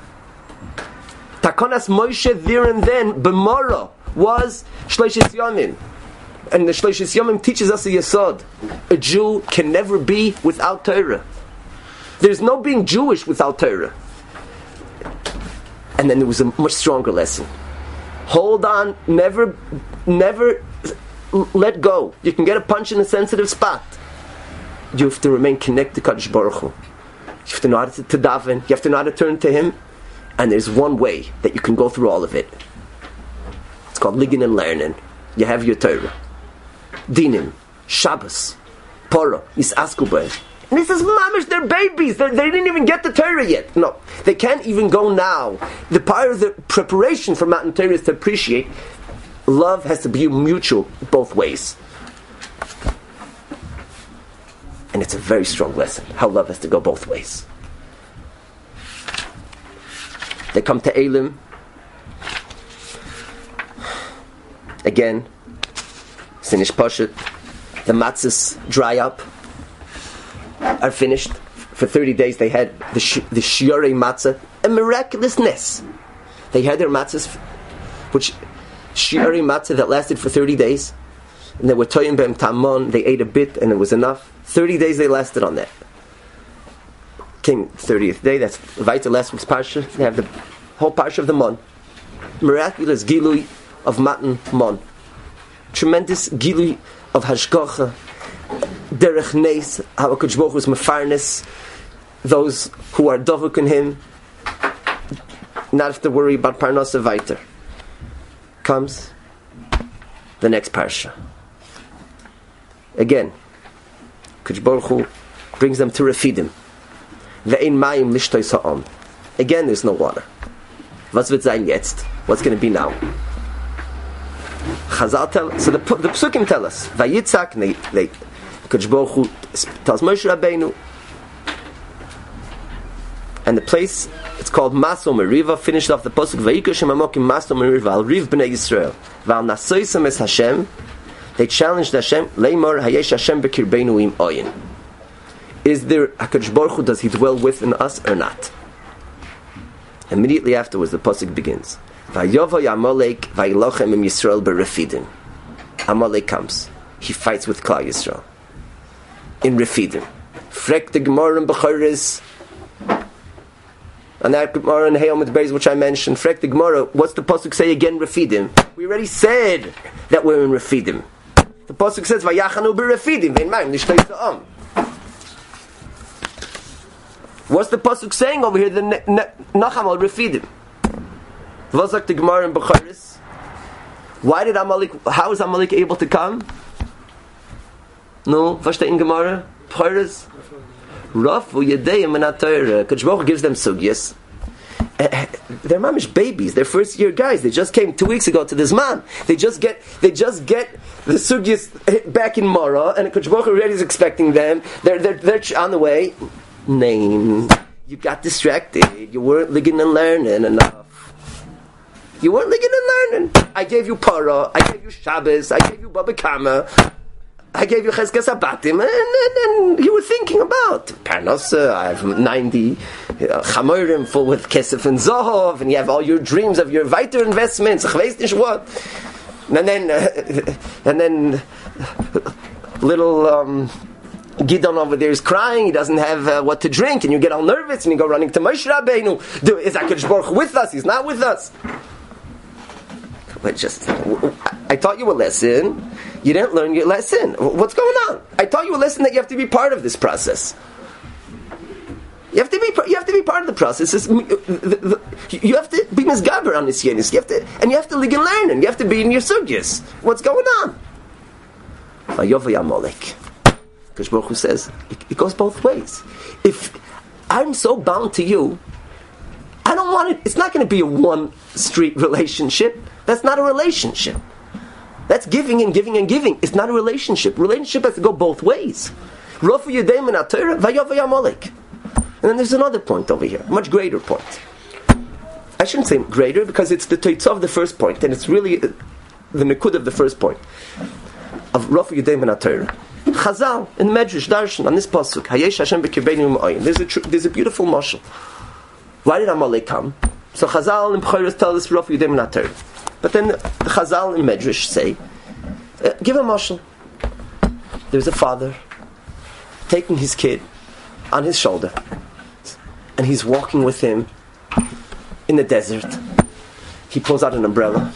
Takonas Moshe there and then, B'mara, was Shleishis Yomim. And the Shleishis Yomim teaches us a yesod. A Jew can never be without Torah. There's no being Jewish without Torah. And then there was a much stronger lesson. Hold on, never let go. You can get a punch in a sensitive spot. You have to remain connected to Kadosh Baruch Hu. You have to know how to daven. You have to know how to turn to Him. And there's one way that you can go through all of it. It's called Ligin and Learning. You have your Torah. Dinim, Shabbos, Parah, Yisasku B'eh. And this is mamish, they're babies. They didn't even get the Torah yet. No, they can't even go now. The part of the preparation for Matan Torah is to appreciate. Love has to be mutual both ways. And it's a very strong lesson, how love has to go both ways. They come to Elim. Again, Sinish Pashat. The matzahs dry up. Are finished. For 30 days they had the shiurei matzah, a miraculousness. They had their matzahs, which shiurei matzah that lasted for 30 days, and they were toyim b'em tamon. They ate a bit and it was enough. 30 days they lasted on that. Came 30th day. That's Vaita last week's parsha. They have the whole parsha of the mon, miraculous gilui of matan mon, tremendous gilui of hashgacha. Derech Neis, how Kadosh Baruch Hu is mefarnes those who are dovuk in Him, not have to worry about parnasa weiter. Comes the next parsha. Again, Kadosh Baruch Hu brings them to Refidim. Ve'ein mayim lishtois ha'am. Again, there's no water. Was wird sein jetzt? What's going to be now? Chazal tell. So the Psukim tell us. Vayitzak, they Kadosh Baruch Hu tells Moshe Rabbeinu, and the place it's called Maso Meriva. Finished off the pasuk Vayikosh Mamokim Maso Meriva Al Riv Bnei Yisrael Val Nasoisam Es Hashem. They challenged Hashem. Leimor Hayesh Hashem Bekirbeinu Im Oyin. Is there Kadosh Baruch Hu? Does He dwell within us or not? Immediately afterwards, the pasuk begins. Vayovo Amalek Vayilochem Im Yisrael Berefidim. Amalek comes. He fights with Klal Yisrael in Refidim. Frek the Gemara and Bechoris. And that Gemara and Hayom Beis, which I mentioned. Frek the Gemara. What's the pasuk say again? Refidim. We already said that we're in Refidim. The pasuk says Vayachanu Berefidim. Vein Mayim Nishtei Sa'am. What's the pasuk saying over here? The Nacham al Refidim. V'azak the Gemara and Bechoris. Why did Amalek? How is Amalek able to come? No, versteht in Gemara? Peiris. Rafu Yedeyim and Atayra. Kadosh Baruch Hu gives them sugyas. They're mamish babies. They're first year guys. They just came 2 weeks ago to this man. They just get the sugyas back in Mara, and Kadosh Baruch Hu already is expecting them. They're on the way. Name. You got distracted. You weren't listening and learning enough. You weren't listening and learning. I gave you Para. I gave you Shabbos. I gave you Baba Kama. I gave you Cheskas Abatim, and you were thinking about Parnasa. I have 90 Chamorim full with Kesef and Zohov, and you have all your dreams of your weiter investments. Ich weiß nicht what. And then little Gidon over there is crying. He doesn't have what to drink, and you get all nervous, and you go running to Moshe Rabbeinu. Is HaKadosh Baruch Hu with us? He's not with us. But I taught you a lesson. You didn't learn your lesson. What's going on? I taught you a lesson that you have to be part of this process. You have to be part of the process. You have to be misgaber on this yenis. You have to live and learn, and you have to be in your sugyas. What's going on? Vayova Amalek. Kadosh Baruch Hu says it goes both ways. If I'm so bound to you, I don't want it. It's not going to be a one-street relationship. That's not a relationship. That's giving and giving and giving. It's not a relationship. Relationship has to go both ways. Rafu Yedayim and Atayra, Vayova Amalek. And then there's another point over here, a much greater point. I shouldn't say greater because it's the Teitzah of the first point, and it's really the Nikud of the first point of Rafu Yedayim and Atayra. Chazal in Medrash Darshan on this pasuk, Hayesh Hashem b'kirbeinu u'mayim. There's a beautiful mashal. Why did Amalek come? So Chazal and B'chayros tell us Rafu Yedayim and Atayra. But then the Chazal and Medrash say, give a mashal. There's a father taking his kid on his shoulder, and he's walking with him in the desert. He pulls out an umbrella,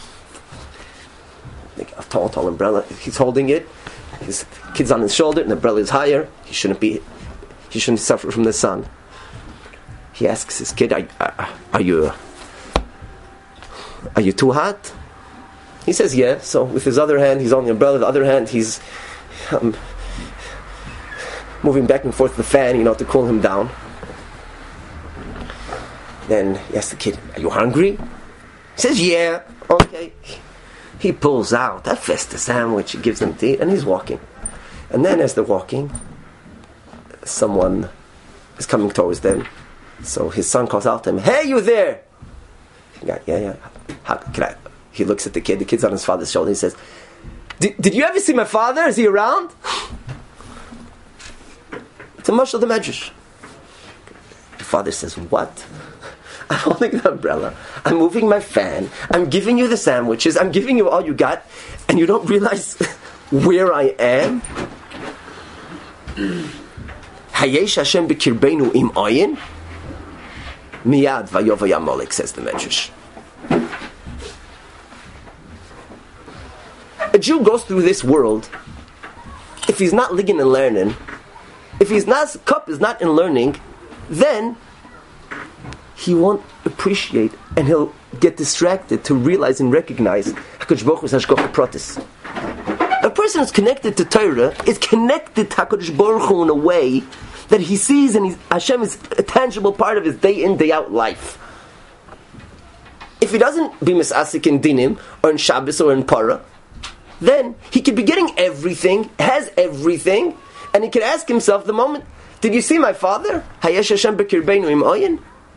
like a tall umbrella. He's holding it. His kid's on his shoulder, and the umbrella is higher. He shouldn't suffer from the sun. He asks his kid, "Are you too hot?" He says, "Yeah." So with his other hand, he's on the umbrella. The other hand, he's moving back and forth the fan, to cool him down. Then he asks the kid, "Are you hungry?" He says, "Yeah." Okay. He pulls out that Festa sandwich. He gives them to eat, and he's walking. And then as they're walking, someone is coming towards them. So his son calls out to him, "Hey, you there?" Yeah. How can I? He looks at the kid. The kid's on his father's shoulder. He says, Did you ever see my father? Is he around? It's a mashal the Medrash. The father says, "What? I'm holding the umbrella. I'm moving my fan. I'm giving you the sandwiches. I'm giving you all you got, and you don't realize where I am?" Hayesh Hashem b'kirbeinu im ayin miyad vayova Amalek, says the Medrash. A Jew goes through this world, if he's not ligging and learning, if his cup is not in learning, then he won't appreciate, and he'll get distracted to realize and recognize HaKadosh Baruch Hu's Hashgacha Pratis. A person who's connected to Torah is connected to HaKadosh Baruch Hu in a way that he sees, and Hashem is a tangible part of his day in, day out life. If he doesn't be misasik in dinim, or in Shabbos, or in Parah, then he could be getting everything, has everything, and he could ask himself the moment, did you see my father? Hayesh Hashem b'kirbeinu im ayin?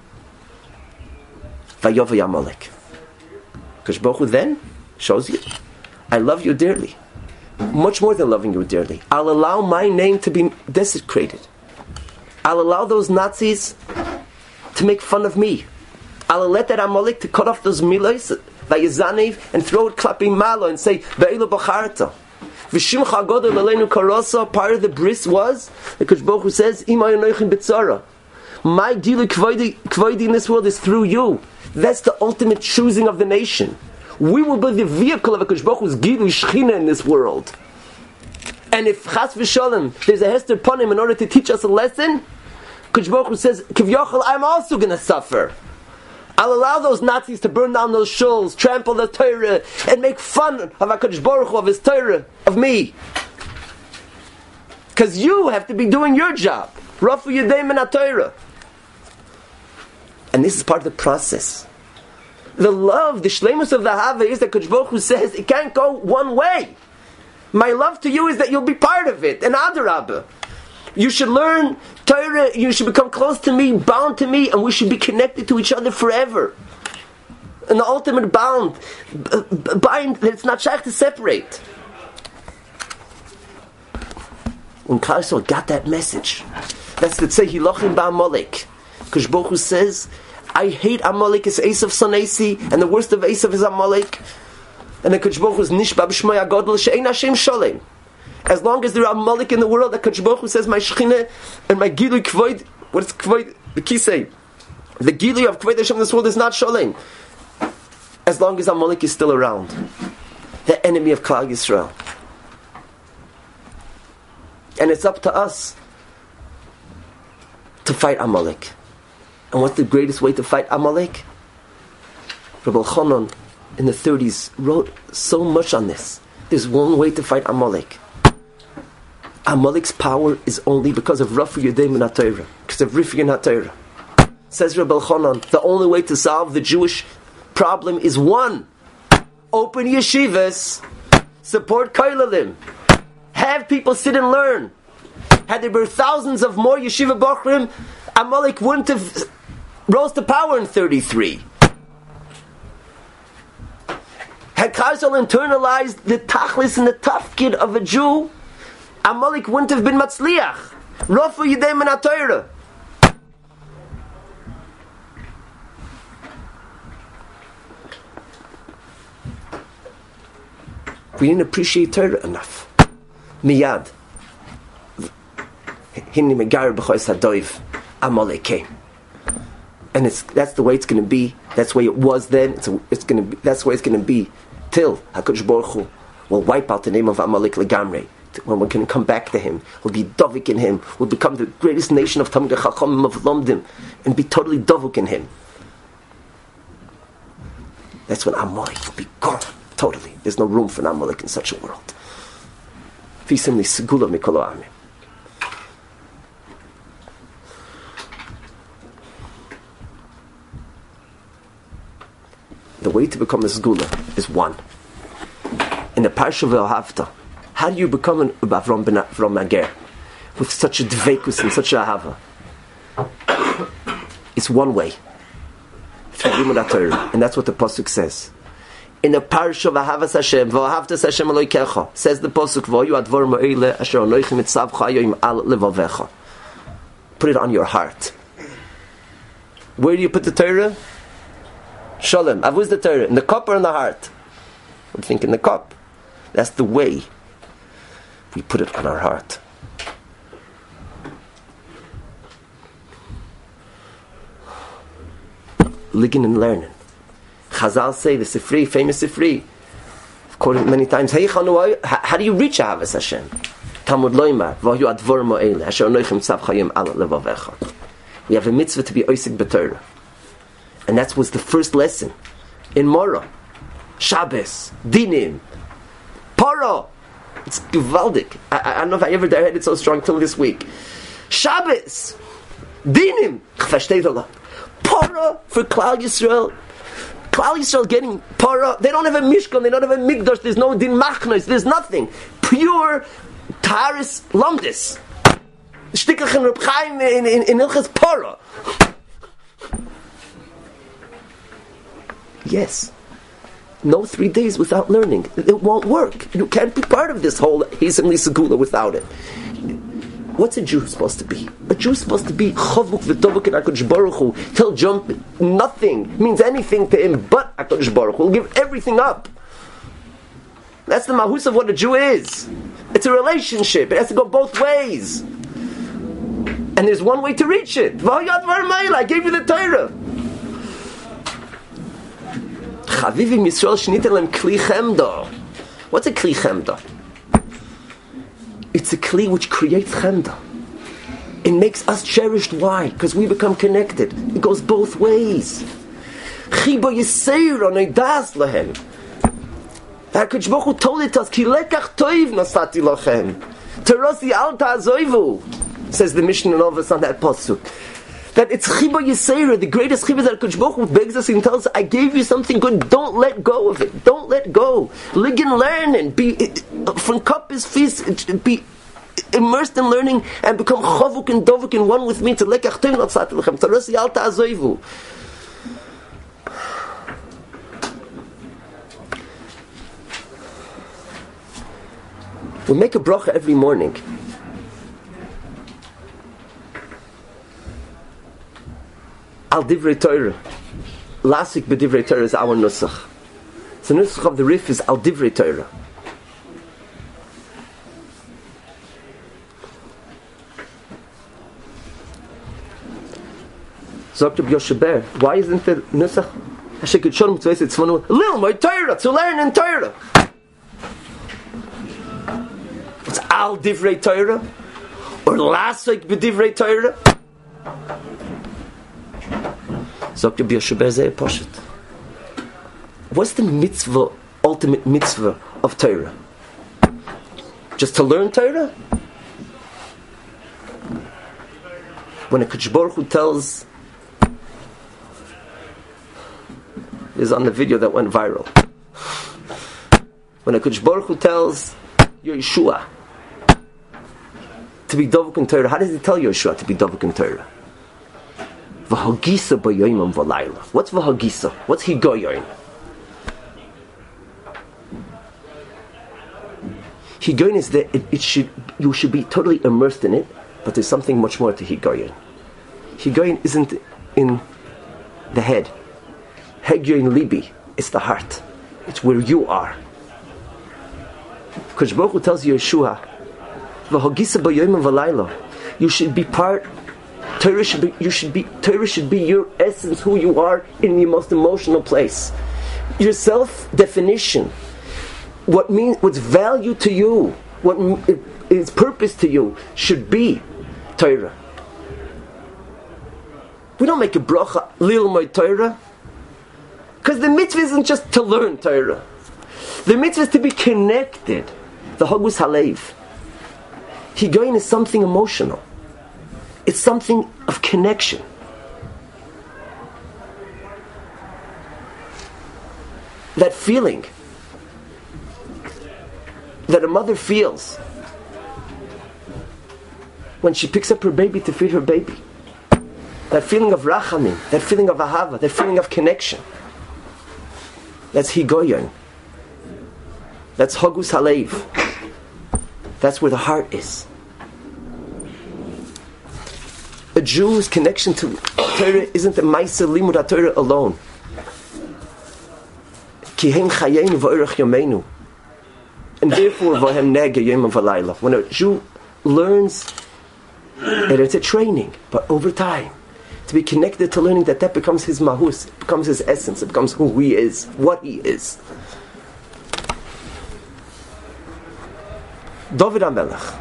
Vayova Amalek. Because Baruch Hu then shows you, I love you dearly. Much more than loving you dearly. I'll allow my name to be desecrated. I'll allow those Nazis to make fun of me. I'll let that Amalek to cut off those milos, Vayezanev, and throw it klapi malo and say, Ve'elu b'charta. V'shimcha agodol aleinu karosa, part of the bris was, because Baruch Hu says, Ima yonoichin b'tzara. My dealer kvoidi in this world is through you. That's the ultimate choosing of the nation. We will be the vehicle of HaKadosh Baruch Hu's Gilu Shechina in this world. And if Chas v'Shalom, there's a Hester Panim in order to teach us a lesson, HaKadosh Baruch Hu says, Kivyachol, I'm also going to suffer. I'll allow those Nazis to burn down those shuls, trample the Torah, and make fun of HaKadosh Baruch Hu, of His Torah, of me. Because you have to be doing your job. Rafu Yedei Min HaTorah. And this is part of the process. The love, the shleimus of the Hava is that Kadosh Baruch Hu says it can't go one way. My love to you is that you'll be part of it. And Adarabah. You should learn Torah, you should become close to me, bound to me, and we should be connected to each other forever. And the ultimate bind, it's not shaykh to separate. When Klal Yisrael got that message, that's to say, Hilachim ba'Amalek. Because Baruch Hu says, I hate Amalek, it's Esav son Esi, and the worst of Esav is Amalek. And the Kadosh Baruch Hu is Nishba b'Shmoi HaGadol she'ein Hashem Sholem. As long as there are Amalek in the world, the Kadosh Baruch Hu says, my Shechina and my Gilui Kvoid, what is Kvoid? The Kisei. The Gilui of Kvoid Hashem in this world is not Sholem. As long as Amalek is still around. The enemy of Klal Yisrael. And it's up to us to fight Amalek. And what's the greatest way to fight Amalek? Rabbi Elchanan in the 30s wrote so much on this. There's one way to fight Amalek. Amalek's power is only because of Rafu Yedei Min HaTorah, because of Rifyin HaTorah. Says Rabbi Elchanan, the only way to solve the Jewish problem is one. Open yeshivas, support koilalim, have people sit and learn. Had there been thousands of more yeshiva bochrim, Amalek wouldn't have rose to power in 33. Had Klal Yisrael internalized the tachlis and the tafkid of a Jew, Amalek wouldn't have been matzliach. Rafu Yedei Min HaTorah. We didn't appreciate Torah enough. Miyad. Hinni megar b'chois hadoiv. Amalek came. And that's the way it's going to be. That's the way it was then. It's going to be. That's the way it's going to be till HaKadosh Baruch Hu will wipe out the name of Amalek legamrei. When we're going to come back to him, we'll be dovik in him. We'll become the greatest nation of Talmidei Chachamim of Lomdim, and be totally dovik in him. That's when Amalek will be gone totally. There's no room for an Amalek in such a world. V'yisim li segula mikol ha'amim. The way to become a Segula is one. In the Parsha Ve'ohavta, how do you become an Avram Nager with such a dveikus and such a ahava? It's one way. Through Limud HaTorah. And that's what the Pasuk says. In the Parsha Ve'ahavas Hashem, Ve'ohavtas Hashem Elokecha, says the Pasuk, V'oyu advar mo'ele asher anoichim etzav chayoim al levavecha. Put it on your heart. Where do you put the Torah? Shalom. Avuz the Torah. In the cup or in the heart? We think in the cup. That's the way we put it on our heart. Ligging and learning. Chazal say, the Sifri, famous Sifri, quoted many times, how do you reach Ahavas Hashem? Talmud Loimar, V'ayu advar mo'ele, asher anoichem tzav chayim al levavecha. We have a mitzvah to be oisik b'Torah. And that was the first lesson. In Morah, Shabbos, Dinim, Paro. It's gewaldig. I don't know if I ever heard it so strong till this week. Shabbos, Dinim, Paro for Klal Yisrael. Klal Yisrael getting Paro. They don't have a Mishkan, they don't have a Mikdash, there's no Din Machnos, there's nothing. Pure Taris Lomdis. Shtiklach and Reb Chaim in Ilchas Paro. Yes. No 3 days without learning. It won't work. You can't be part of this whole Hisim Li Segula without it. What's a Jew supposed to be? A Jew is supposed to be Chavuk v'Tovuk and HaKadosh Baruch Hu. He'll jump. Nothing means anything to him but HaKadosh Baruch Hu. He'll give everything up. That's the mahus of what a Jew is. It's a relationship. It has to go both ways. And there's one way to reach it. I gave you the Torah. Chavivim Yisrael shnitelem kli chemda. What's a kli chemda? It's a kli which creates chemda. It makes us cherished. Why? Because we become connected. It goes both ways. Chiba Yisera Noidas Lahem. HaKadosh Baruch Hu told it to us, Ki lekach toiv nasati lachem. Terasi alta azoivu, says the Mishnah in Ovos on that pasuk. That it's Chiba Yisera, the greatest Chiba that HaKadosh Baruch Hu begs us and tells us, I gave you something good, don't let go of it. Don't let go. Ligin learning, be from cup is feast, be immersed in learning and become chavuk and dovuk in one with me to lekach toiv nasati lachem. Terasi alta azoivu. We make a bracha every morning. Al Divrei Torah. Lasik b'Divrei Torah is our nusach. The nusach of the Rif is Al Divrei Torah. Dr. Yosheber, why isn't the nusach? Hashekut Shalom Tzveis Tzvanu Lil my Torah to learn in Torah. It's Al Divrei Torah or Lasik b'Divrei Torah. Dr. Yosheber Zeh Poshet. What's the mitzvah, ultimate mitzvah of Torah? Just to learn Torah? When a HaKadosh Baruch Hu tells, is on the video that went viral. When a HaKadosh Baruch Hu tells Yeshua to be Dovuk in Torah, how does he tell Yeshua to be Dovuk in Torah? V'hagisa b'yoyimam v'layla. What's v'hagisa? What's higoyon? Higoyon is that you should be totally immersed in it, but there's something much more to higoyon. Higoyon isn't in the head. Hegyoin libi, it's the heart. It's where you are. Because Baruch Hu tells Yeshua, "V'hagisa b'yoyim v'layla." You should be part. Torah should be your essence, who you are in the most emotional place. Your self-definition, what's value to you, what is purpose to you, should be Torah. We don't make a bracha lil my Torah. Because the mitzvah isn't just to learn Torah. The mitzvah is to be connected. The Hagus Halev. Higoyin is something emotional. It's something of connection. That feeling that a mother feels when she picks up her baby to feed her baby. That feeling of rachamim, that feeling of ahava, that feeling of connection. That's higoyon. That's hagus halev. That's where the heart is. A Jew's connection to Torah isn't the ma'aseh limud HaTorah alone. Ki hem chayenu v'orach yomeinu. And therefore v'hem nega yom v'layla. When a Jew learns, and it's a training, but over time, to be connected to learning that becomes his mahus, it becomes his essence, it becomes who he is, what he is. David HaMelech,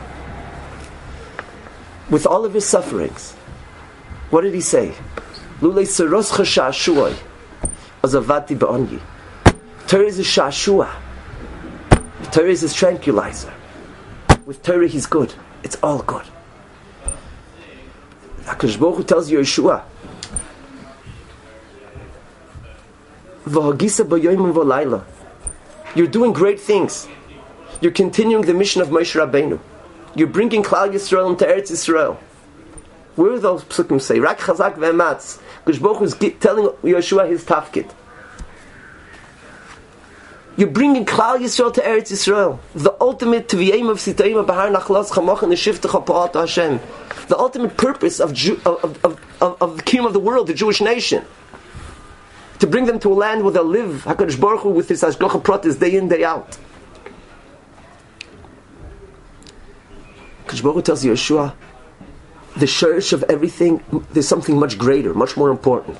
with all of his sufferings, what did he say? Lulei seros chashashuai, azavati ba'onyi. Torah is a shashua. Torah is his tranquilizer. With Torah he's good. It's all good. HaKadosh Baruch Hu tells Yeshua, V'hagisa b'yoyim v'layla. You're doing great things. You're continuing the mission of Moshe Rabbeinu. You're bringing Klal Yisrael into Eretz Yisrael. Where do those psukim say? Rak chazak ve'ematz. HaKadosh Baruch Hu is telling Yeshua his tafkid. You're bringing Klal Yisrael to Eretz Yisrael. The ultimate tviyim of sitayim bahar nachlas chamach and shivtecha pa'at Hashem. The ultimate purpose of the kingdom of the world, the Jewish nation. To bring them to a land where they'll live, HaKadosh Baruch Hu, with his hashgacha pratis day in, day out. HaKadosh Baruch Hu tells Yeshua, the shorish of everything, there's something much greater, much more important.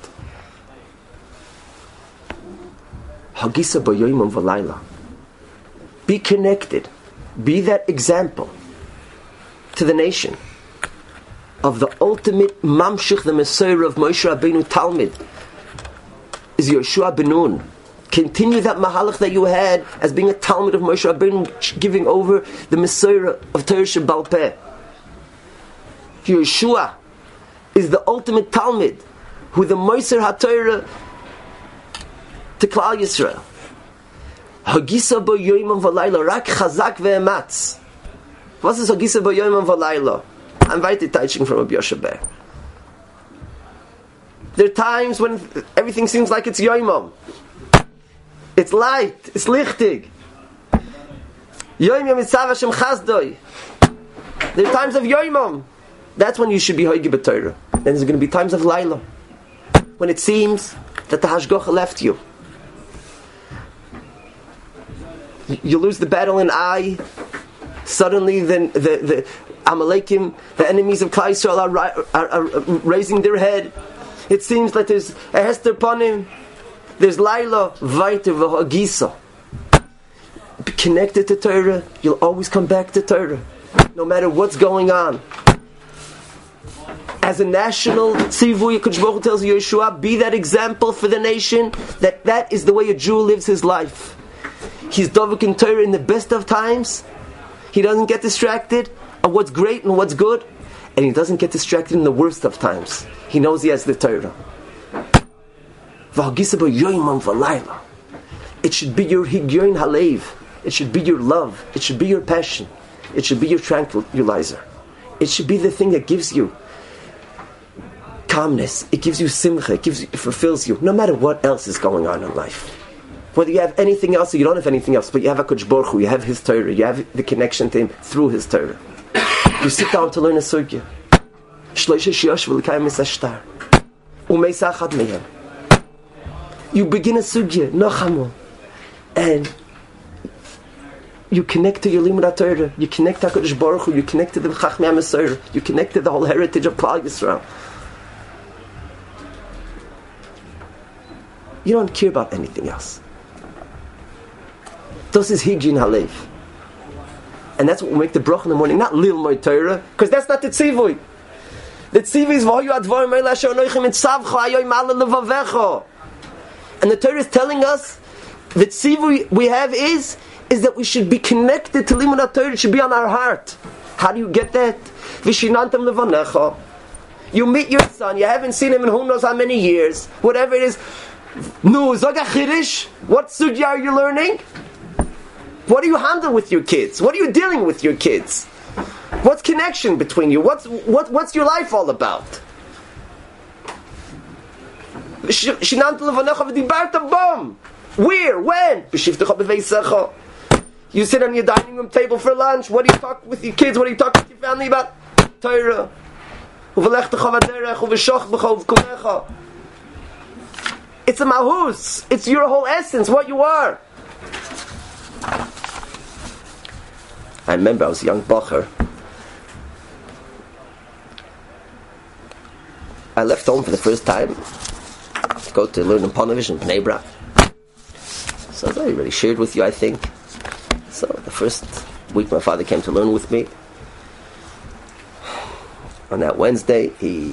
Hagisa b'yoyim v'layla. Be connected. Be that example to the nation of the ultimate mamshich, the Messiah of Moshe Rabbeinu Talmud, is Yeshua ben Nun. Continue that mahalach that you had as being a Talmud of Moshe Rabbeinu, giving over the Messiah of Torah Shebal Peh. Yeshua is the ultimate Talmud, who the Moser HaTorah to Klal Yisrael. Hagisa bo yoimam v'layla, rak chazak ve'ematz. What is Hagisa bo yoimam v'layla? I'm weiter teaching from Rabbi Yoshe Ber. There are times when everything seems like it's yoimam. It's light, it's lichtig. Yoimam itzav Hashem chazdoi. There are times of yoimam. That's when you should be hoigi b'Torah. Then there's going to be times of layla, when it seems that the hashgacha left you. You lose the battle in Ai. Suddenly, then the Amalekim, the enemies of Klal Yisrael, are raising their head. It seems that there's a Hester Panim, there's Laila, Vaiter v'Hagisa. Be connected to Torah. You'll always come back to Torah, no matter what's going on. As a national tzivui, Kadosh Baruch Hu tells Yeshua, be that example for the nation. That is the way a Jew lives his life. He's dovuk in Torah in the best of times. He doesn't get distracted of what's great and what's good, and he doesn't get distracted in the worst of times. He knows he has the Torah. It should be your higyon halev. It should be your love. It should be your passion. It should be your tranquilizer. It should be the thing that gives you calmness. It gives you simcha. It fulfills you, no matter what else is going on in life. Whether you have anything else or you don't have anything else, but you have HaKadosh Baruch Hu, you have His Torah, you have the connection to Him through His Torah. You sit down to learn a sugya. You begin a sugya, Nochamu, and you connect to your Limud Torah, you connect to HaKadosh Baruch Hu, you connect to the Chachmei HaMesorah, you connect to the whole heritage of Klal Yisrael. You don't care about anything else. This is Higyin Halev. And that's what will make the bracha in the morning, not Lil Moed Torah, because that's not the tzivui. The tzivui is V'hoyu advarim eila asher anoichem etzavcha ayoyim ala levavecha. And the Torah is telling us the tzivui we have is that we should be connected to Limud Torah. It should be on our heart. How do you get that? V'shinantam levanecha. You meet your son, you haven't seen him in who knows how many years, whatever it is. No, Zog HaChiddush, what sugya are you learning? What do you handle with your kids? What are you dealing with your kids? What's connection between you? What's your life all about? Where? When? You sit on your dining room table for lunch. What do you talk with your kids? What do you talk with your family about? Torah. It's a mahus. It's your whole essence, what you are. I remember I was a young bacher. I left home for the first time to go to learn in Ponevezh in Bnei Brak. So as I already shared with you, I think. So the first week my father came to learn with me. On that Wednesday,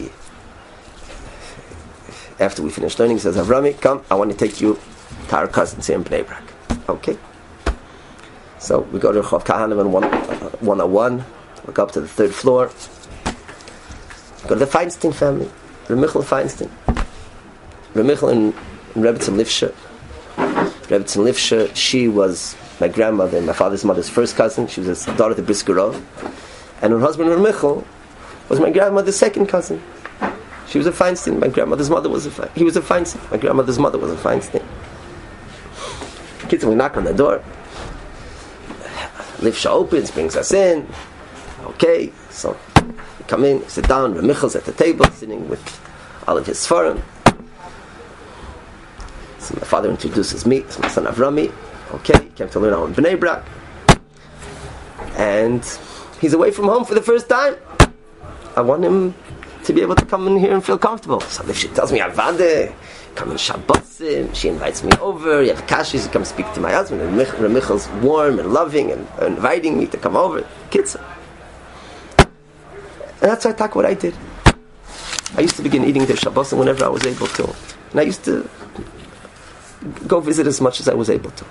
after we finished learning, he says, Avrami, come, I want to take you to our cousins here in Bnei Brak. Okay. So we go to Rehov Kahaneman 101, we go up to the third floor, go to the Feinstein family, Reb Michal Feinstein. Reb Michal and Rebbetzin Lifshe. Rebbetzin Lifshe, she was my grandmother and my father's mother's first cousin. She was a daughter of the Brisker Rov. And her husband, Reb Michal, was my grandmother's second cousin. She was a Feinstein. My grandmother's mother was he was a Feinstein. My grandmother's mother was a Feinstein. Kids, we knock on the door. Lifsha opens, brings us in. Okay, so we come in, sit down. Reb Michal's at the table, sitting with all of his Sfarim. So my father introduces me, it's my son Avrami. Okay, he came to learn out in Bnei Brak. And he's away from home for the first time. I want him to be able to come in here and feel comfortable. So if she tells me, Avade, come in Shabbosim, she invites me over, you have kashis, you come speak to my husband, and Reb Michal's warm and loving and inviting me to come over. Kids. And that's what I did. I used to begin eating their Shabbosim whenever I was able to. And I used to go visit as much as I was able to.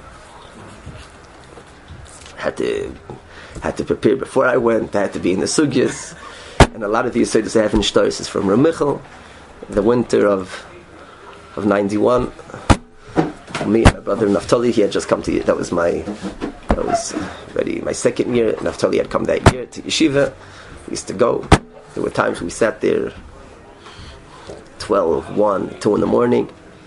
Had to prepare before I went. I had to be in the sugyas, and a lot of these Yesodis I have in Shtoris is from Ramichel, the winter of '91. Me and my brother Naftali, he had just come to. That was already my second year. Naftali had come that year to yeshiva. We used to go. There were times we sat there 12, 1, 2 in the morning.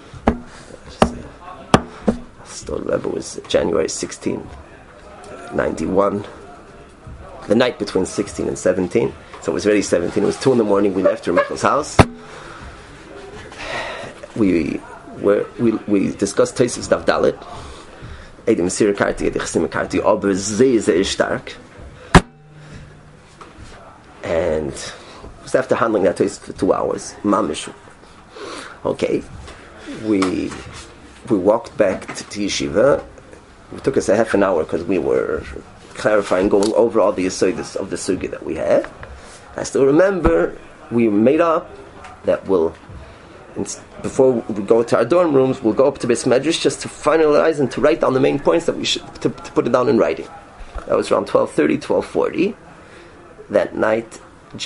I still remember it was January 16, 91. The night between 16 and 17. So it was already 17. It was 2 in the morning. We left Ramichel's house. We discussed Tosefos Daf Dalet. Edim Sira Karti, Edim Chasima Karti, aber sehr stark. And it was after handling that Tosefos for 2 hours. Mamish. Okay. We walked back to yeshiva. It took us a half an hour because we were clarifying, going over all the yesodis of the sugi that we had. I still remember we made up that before we go to our dorm rooms, we'll go up to Beis Medrash just to finalize and to write down the main points that we should to put it down in writing. That was around 12:30, 12:40 that night,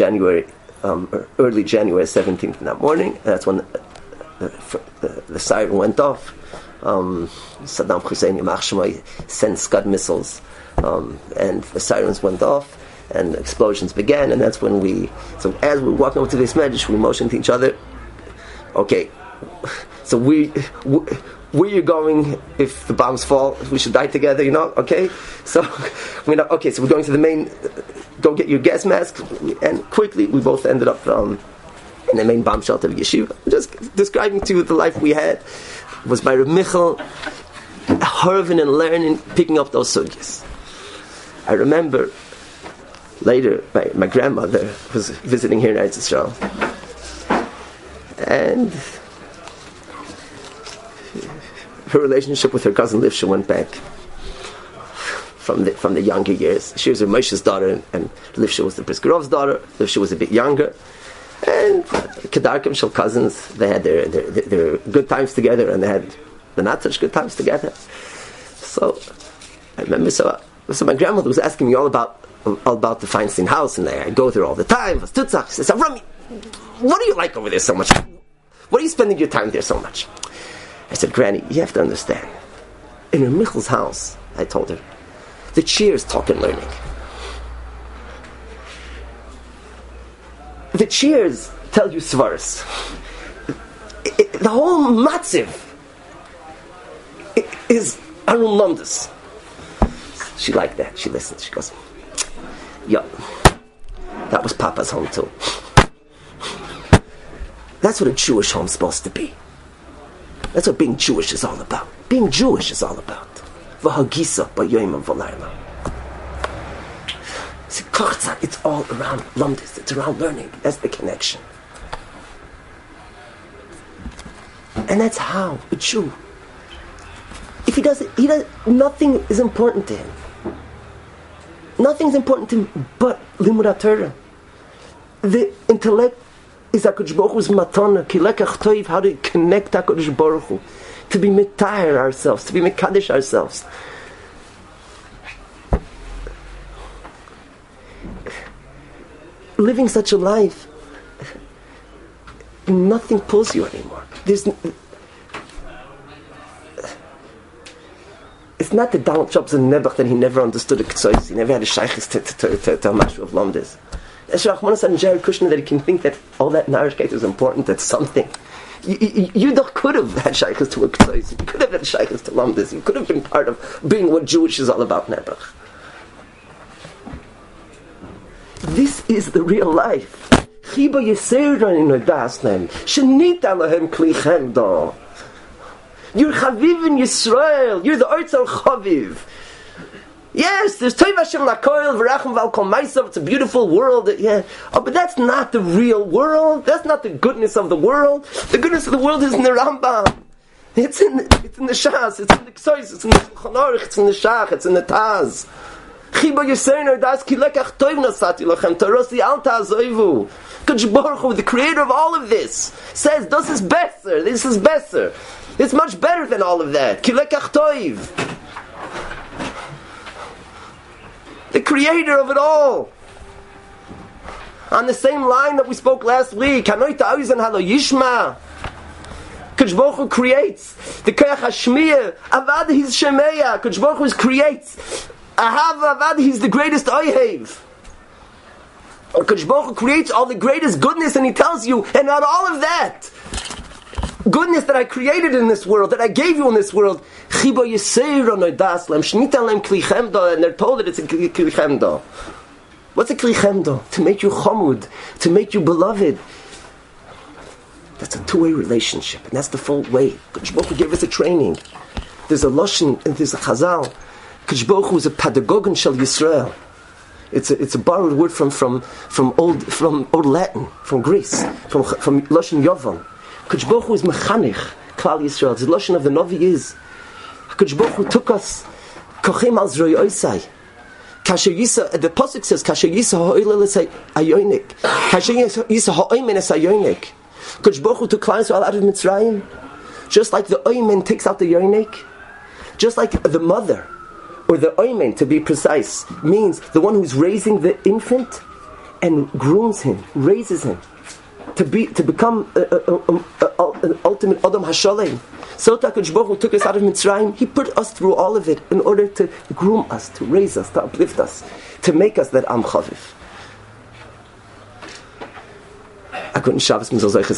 early January 17th in that morning. That's when the siren went off. Saddam Hussein Yamach Shemai sent Scud missiles, and the sirens went off, and explosions began, and that's when so as we were walking over to this medrash, we motioned to each other, okay, so where you going if the bombs fall? We should die together, okay? So, okay, so we're going to the main, go get your gas mask, and quickly we both ended up in the main bomb shelter of yeshiva. Just describing to you the life we had was by Reb Michal, Harvin and learning, picking up those sugyas. I remember later my grandmother was visiting here in Eretz Yisrael, and her relationship with her cousin Livsha went back from the younger years. She was her Moshe's daughter, and Livsha was the Briskerov's daughter. Livsha was a bit younger. And Kedarkim Shel cousins, they had their good times together, and they had the not such good times together. So I remember, so my grandmother was asking me all about the Feinstein house, and I go there all the time. She says, Avrami, what do you like over there so much? What are you spending your time there so much? I said, Granny, you have to understand. In her Michel's house, I told her, the cheers talk and learning. The cheers tell you svaras. The whole matziv is Arun Lamdas. She liked that. She listened. She goes, yeah, that was Papa's home too. That's what a Jewish home's supposed to be. That's what being Jewish is all about. Being Jewish is all about. V'hagisa b'yoyim v'layla. See, it's all around Lamdas. It's around learning. That's the connection. And that's how a Jew, if he does nothing is important to him. Nothing's important to him but Limud Torah. The intellect is HaKadosh Baruch Hu's matana, kilekach toiv, how to connect HaKadosh Baruch Hu, to be mitayr ourselves, to be mekadesh ourselves. Living such a life, nothing pulls you anymore. It's not that Donald Trump's a Nebuch that he never understood a Ktsois. He never had a Shaykhis to Mashu of Lomdis. It's Rachmanis and Jared Kushner that he can think that all that Narishkeit is important, that's something. You doch could have had Shaykhis to a Ktsois. You could have had Shaykhis to Lomdis. You could have been part of being what Jewish is all about, Nebuch. This is the real life. Chiba Yisera in Odasnem. Shenita lahem klichem da. You're Chaviv in Yisrael. You're the Ortzel Chaviv. Yes, there's Tov Hashem Lakoil V'rachim Val Kol Maisav. It's a beautiful world. Yeah, but that's not the real world. That's not the goodness of the world. The goodness of the world is in the Rambam. It's in the Shas. It's in the Ksois. It's in the Shulchan Aruch. It's in the Shach. It's in the Taz. Chiba Yisrael das kilekach toiv nasati lachem tarosi alta azoivu. Kadosh Baruch Hu, the creator of all of this, says, this is better, this is better. It's much better than all of that. Kilekach toiv. The creator of it all. On the same line that we spoke last week, Hanoita Auzan Halo Yishma. Kadosh Baruch Hu creates the Koyach HaShmiyah. Avad He's Shemeya. Kadosh Baruch Hu creates Ahav Avad. He's the greatest Oyev. Kadosh Baruch Hu creates all the greatest goodness, and He tells you, and not all of that goodness that I created in this world, that I gave you in this world, Chibo Yisera Noidas Lem Shnita Lem Kli Chemda, and they're told that it's a Kli Chemda. What's a Kli Chemda? To make you chamud, to make you beloved. That's a two-way relationship, and that's the full way. Kadosh Baruch Hu gave us a training. There's a Lashon and there's a Chazal. Kadosh Baruch Hu is a pedagogan shel Yisrael. It's a borrowed word from old Latin, from Greece, from Lashon Yovan. Kadosh Baruch Hu is mechanich Klal Yisrael. The Lashon of the Navi is Kadosh Baruch Hu took us kochim al zroi oisai. Kasher Yisa, the pasuk says Kasher Yisa ha'oilel es hayonik. Kasher Yisa ha'oimen es hayonik. Kadosh Baruch Hu took Klal Yisrael out of Mitzrayim, just like the oimen takes out the yonik, just like the mother, or the oimen to be precise, means the one who's raising the infant and grooms him, raises him to become an ultimate Adam Hashalem. So Kadosh Baruch Hu took us out of Mitzrayim. He put us through all of it in order to groom us, to raise us, to uplift us, to make us that Am Chaviv.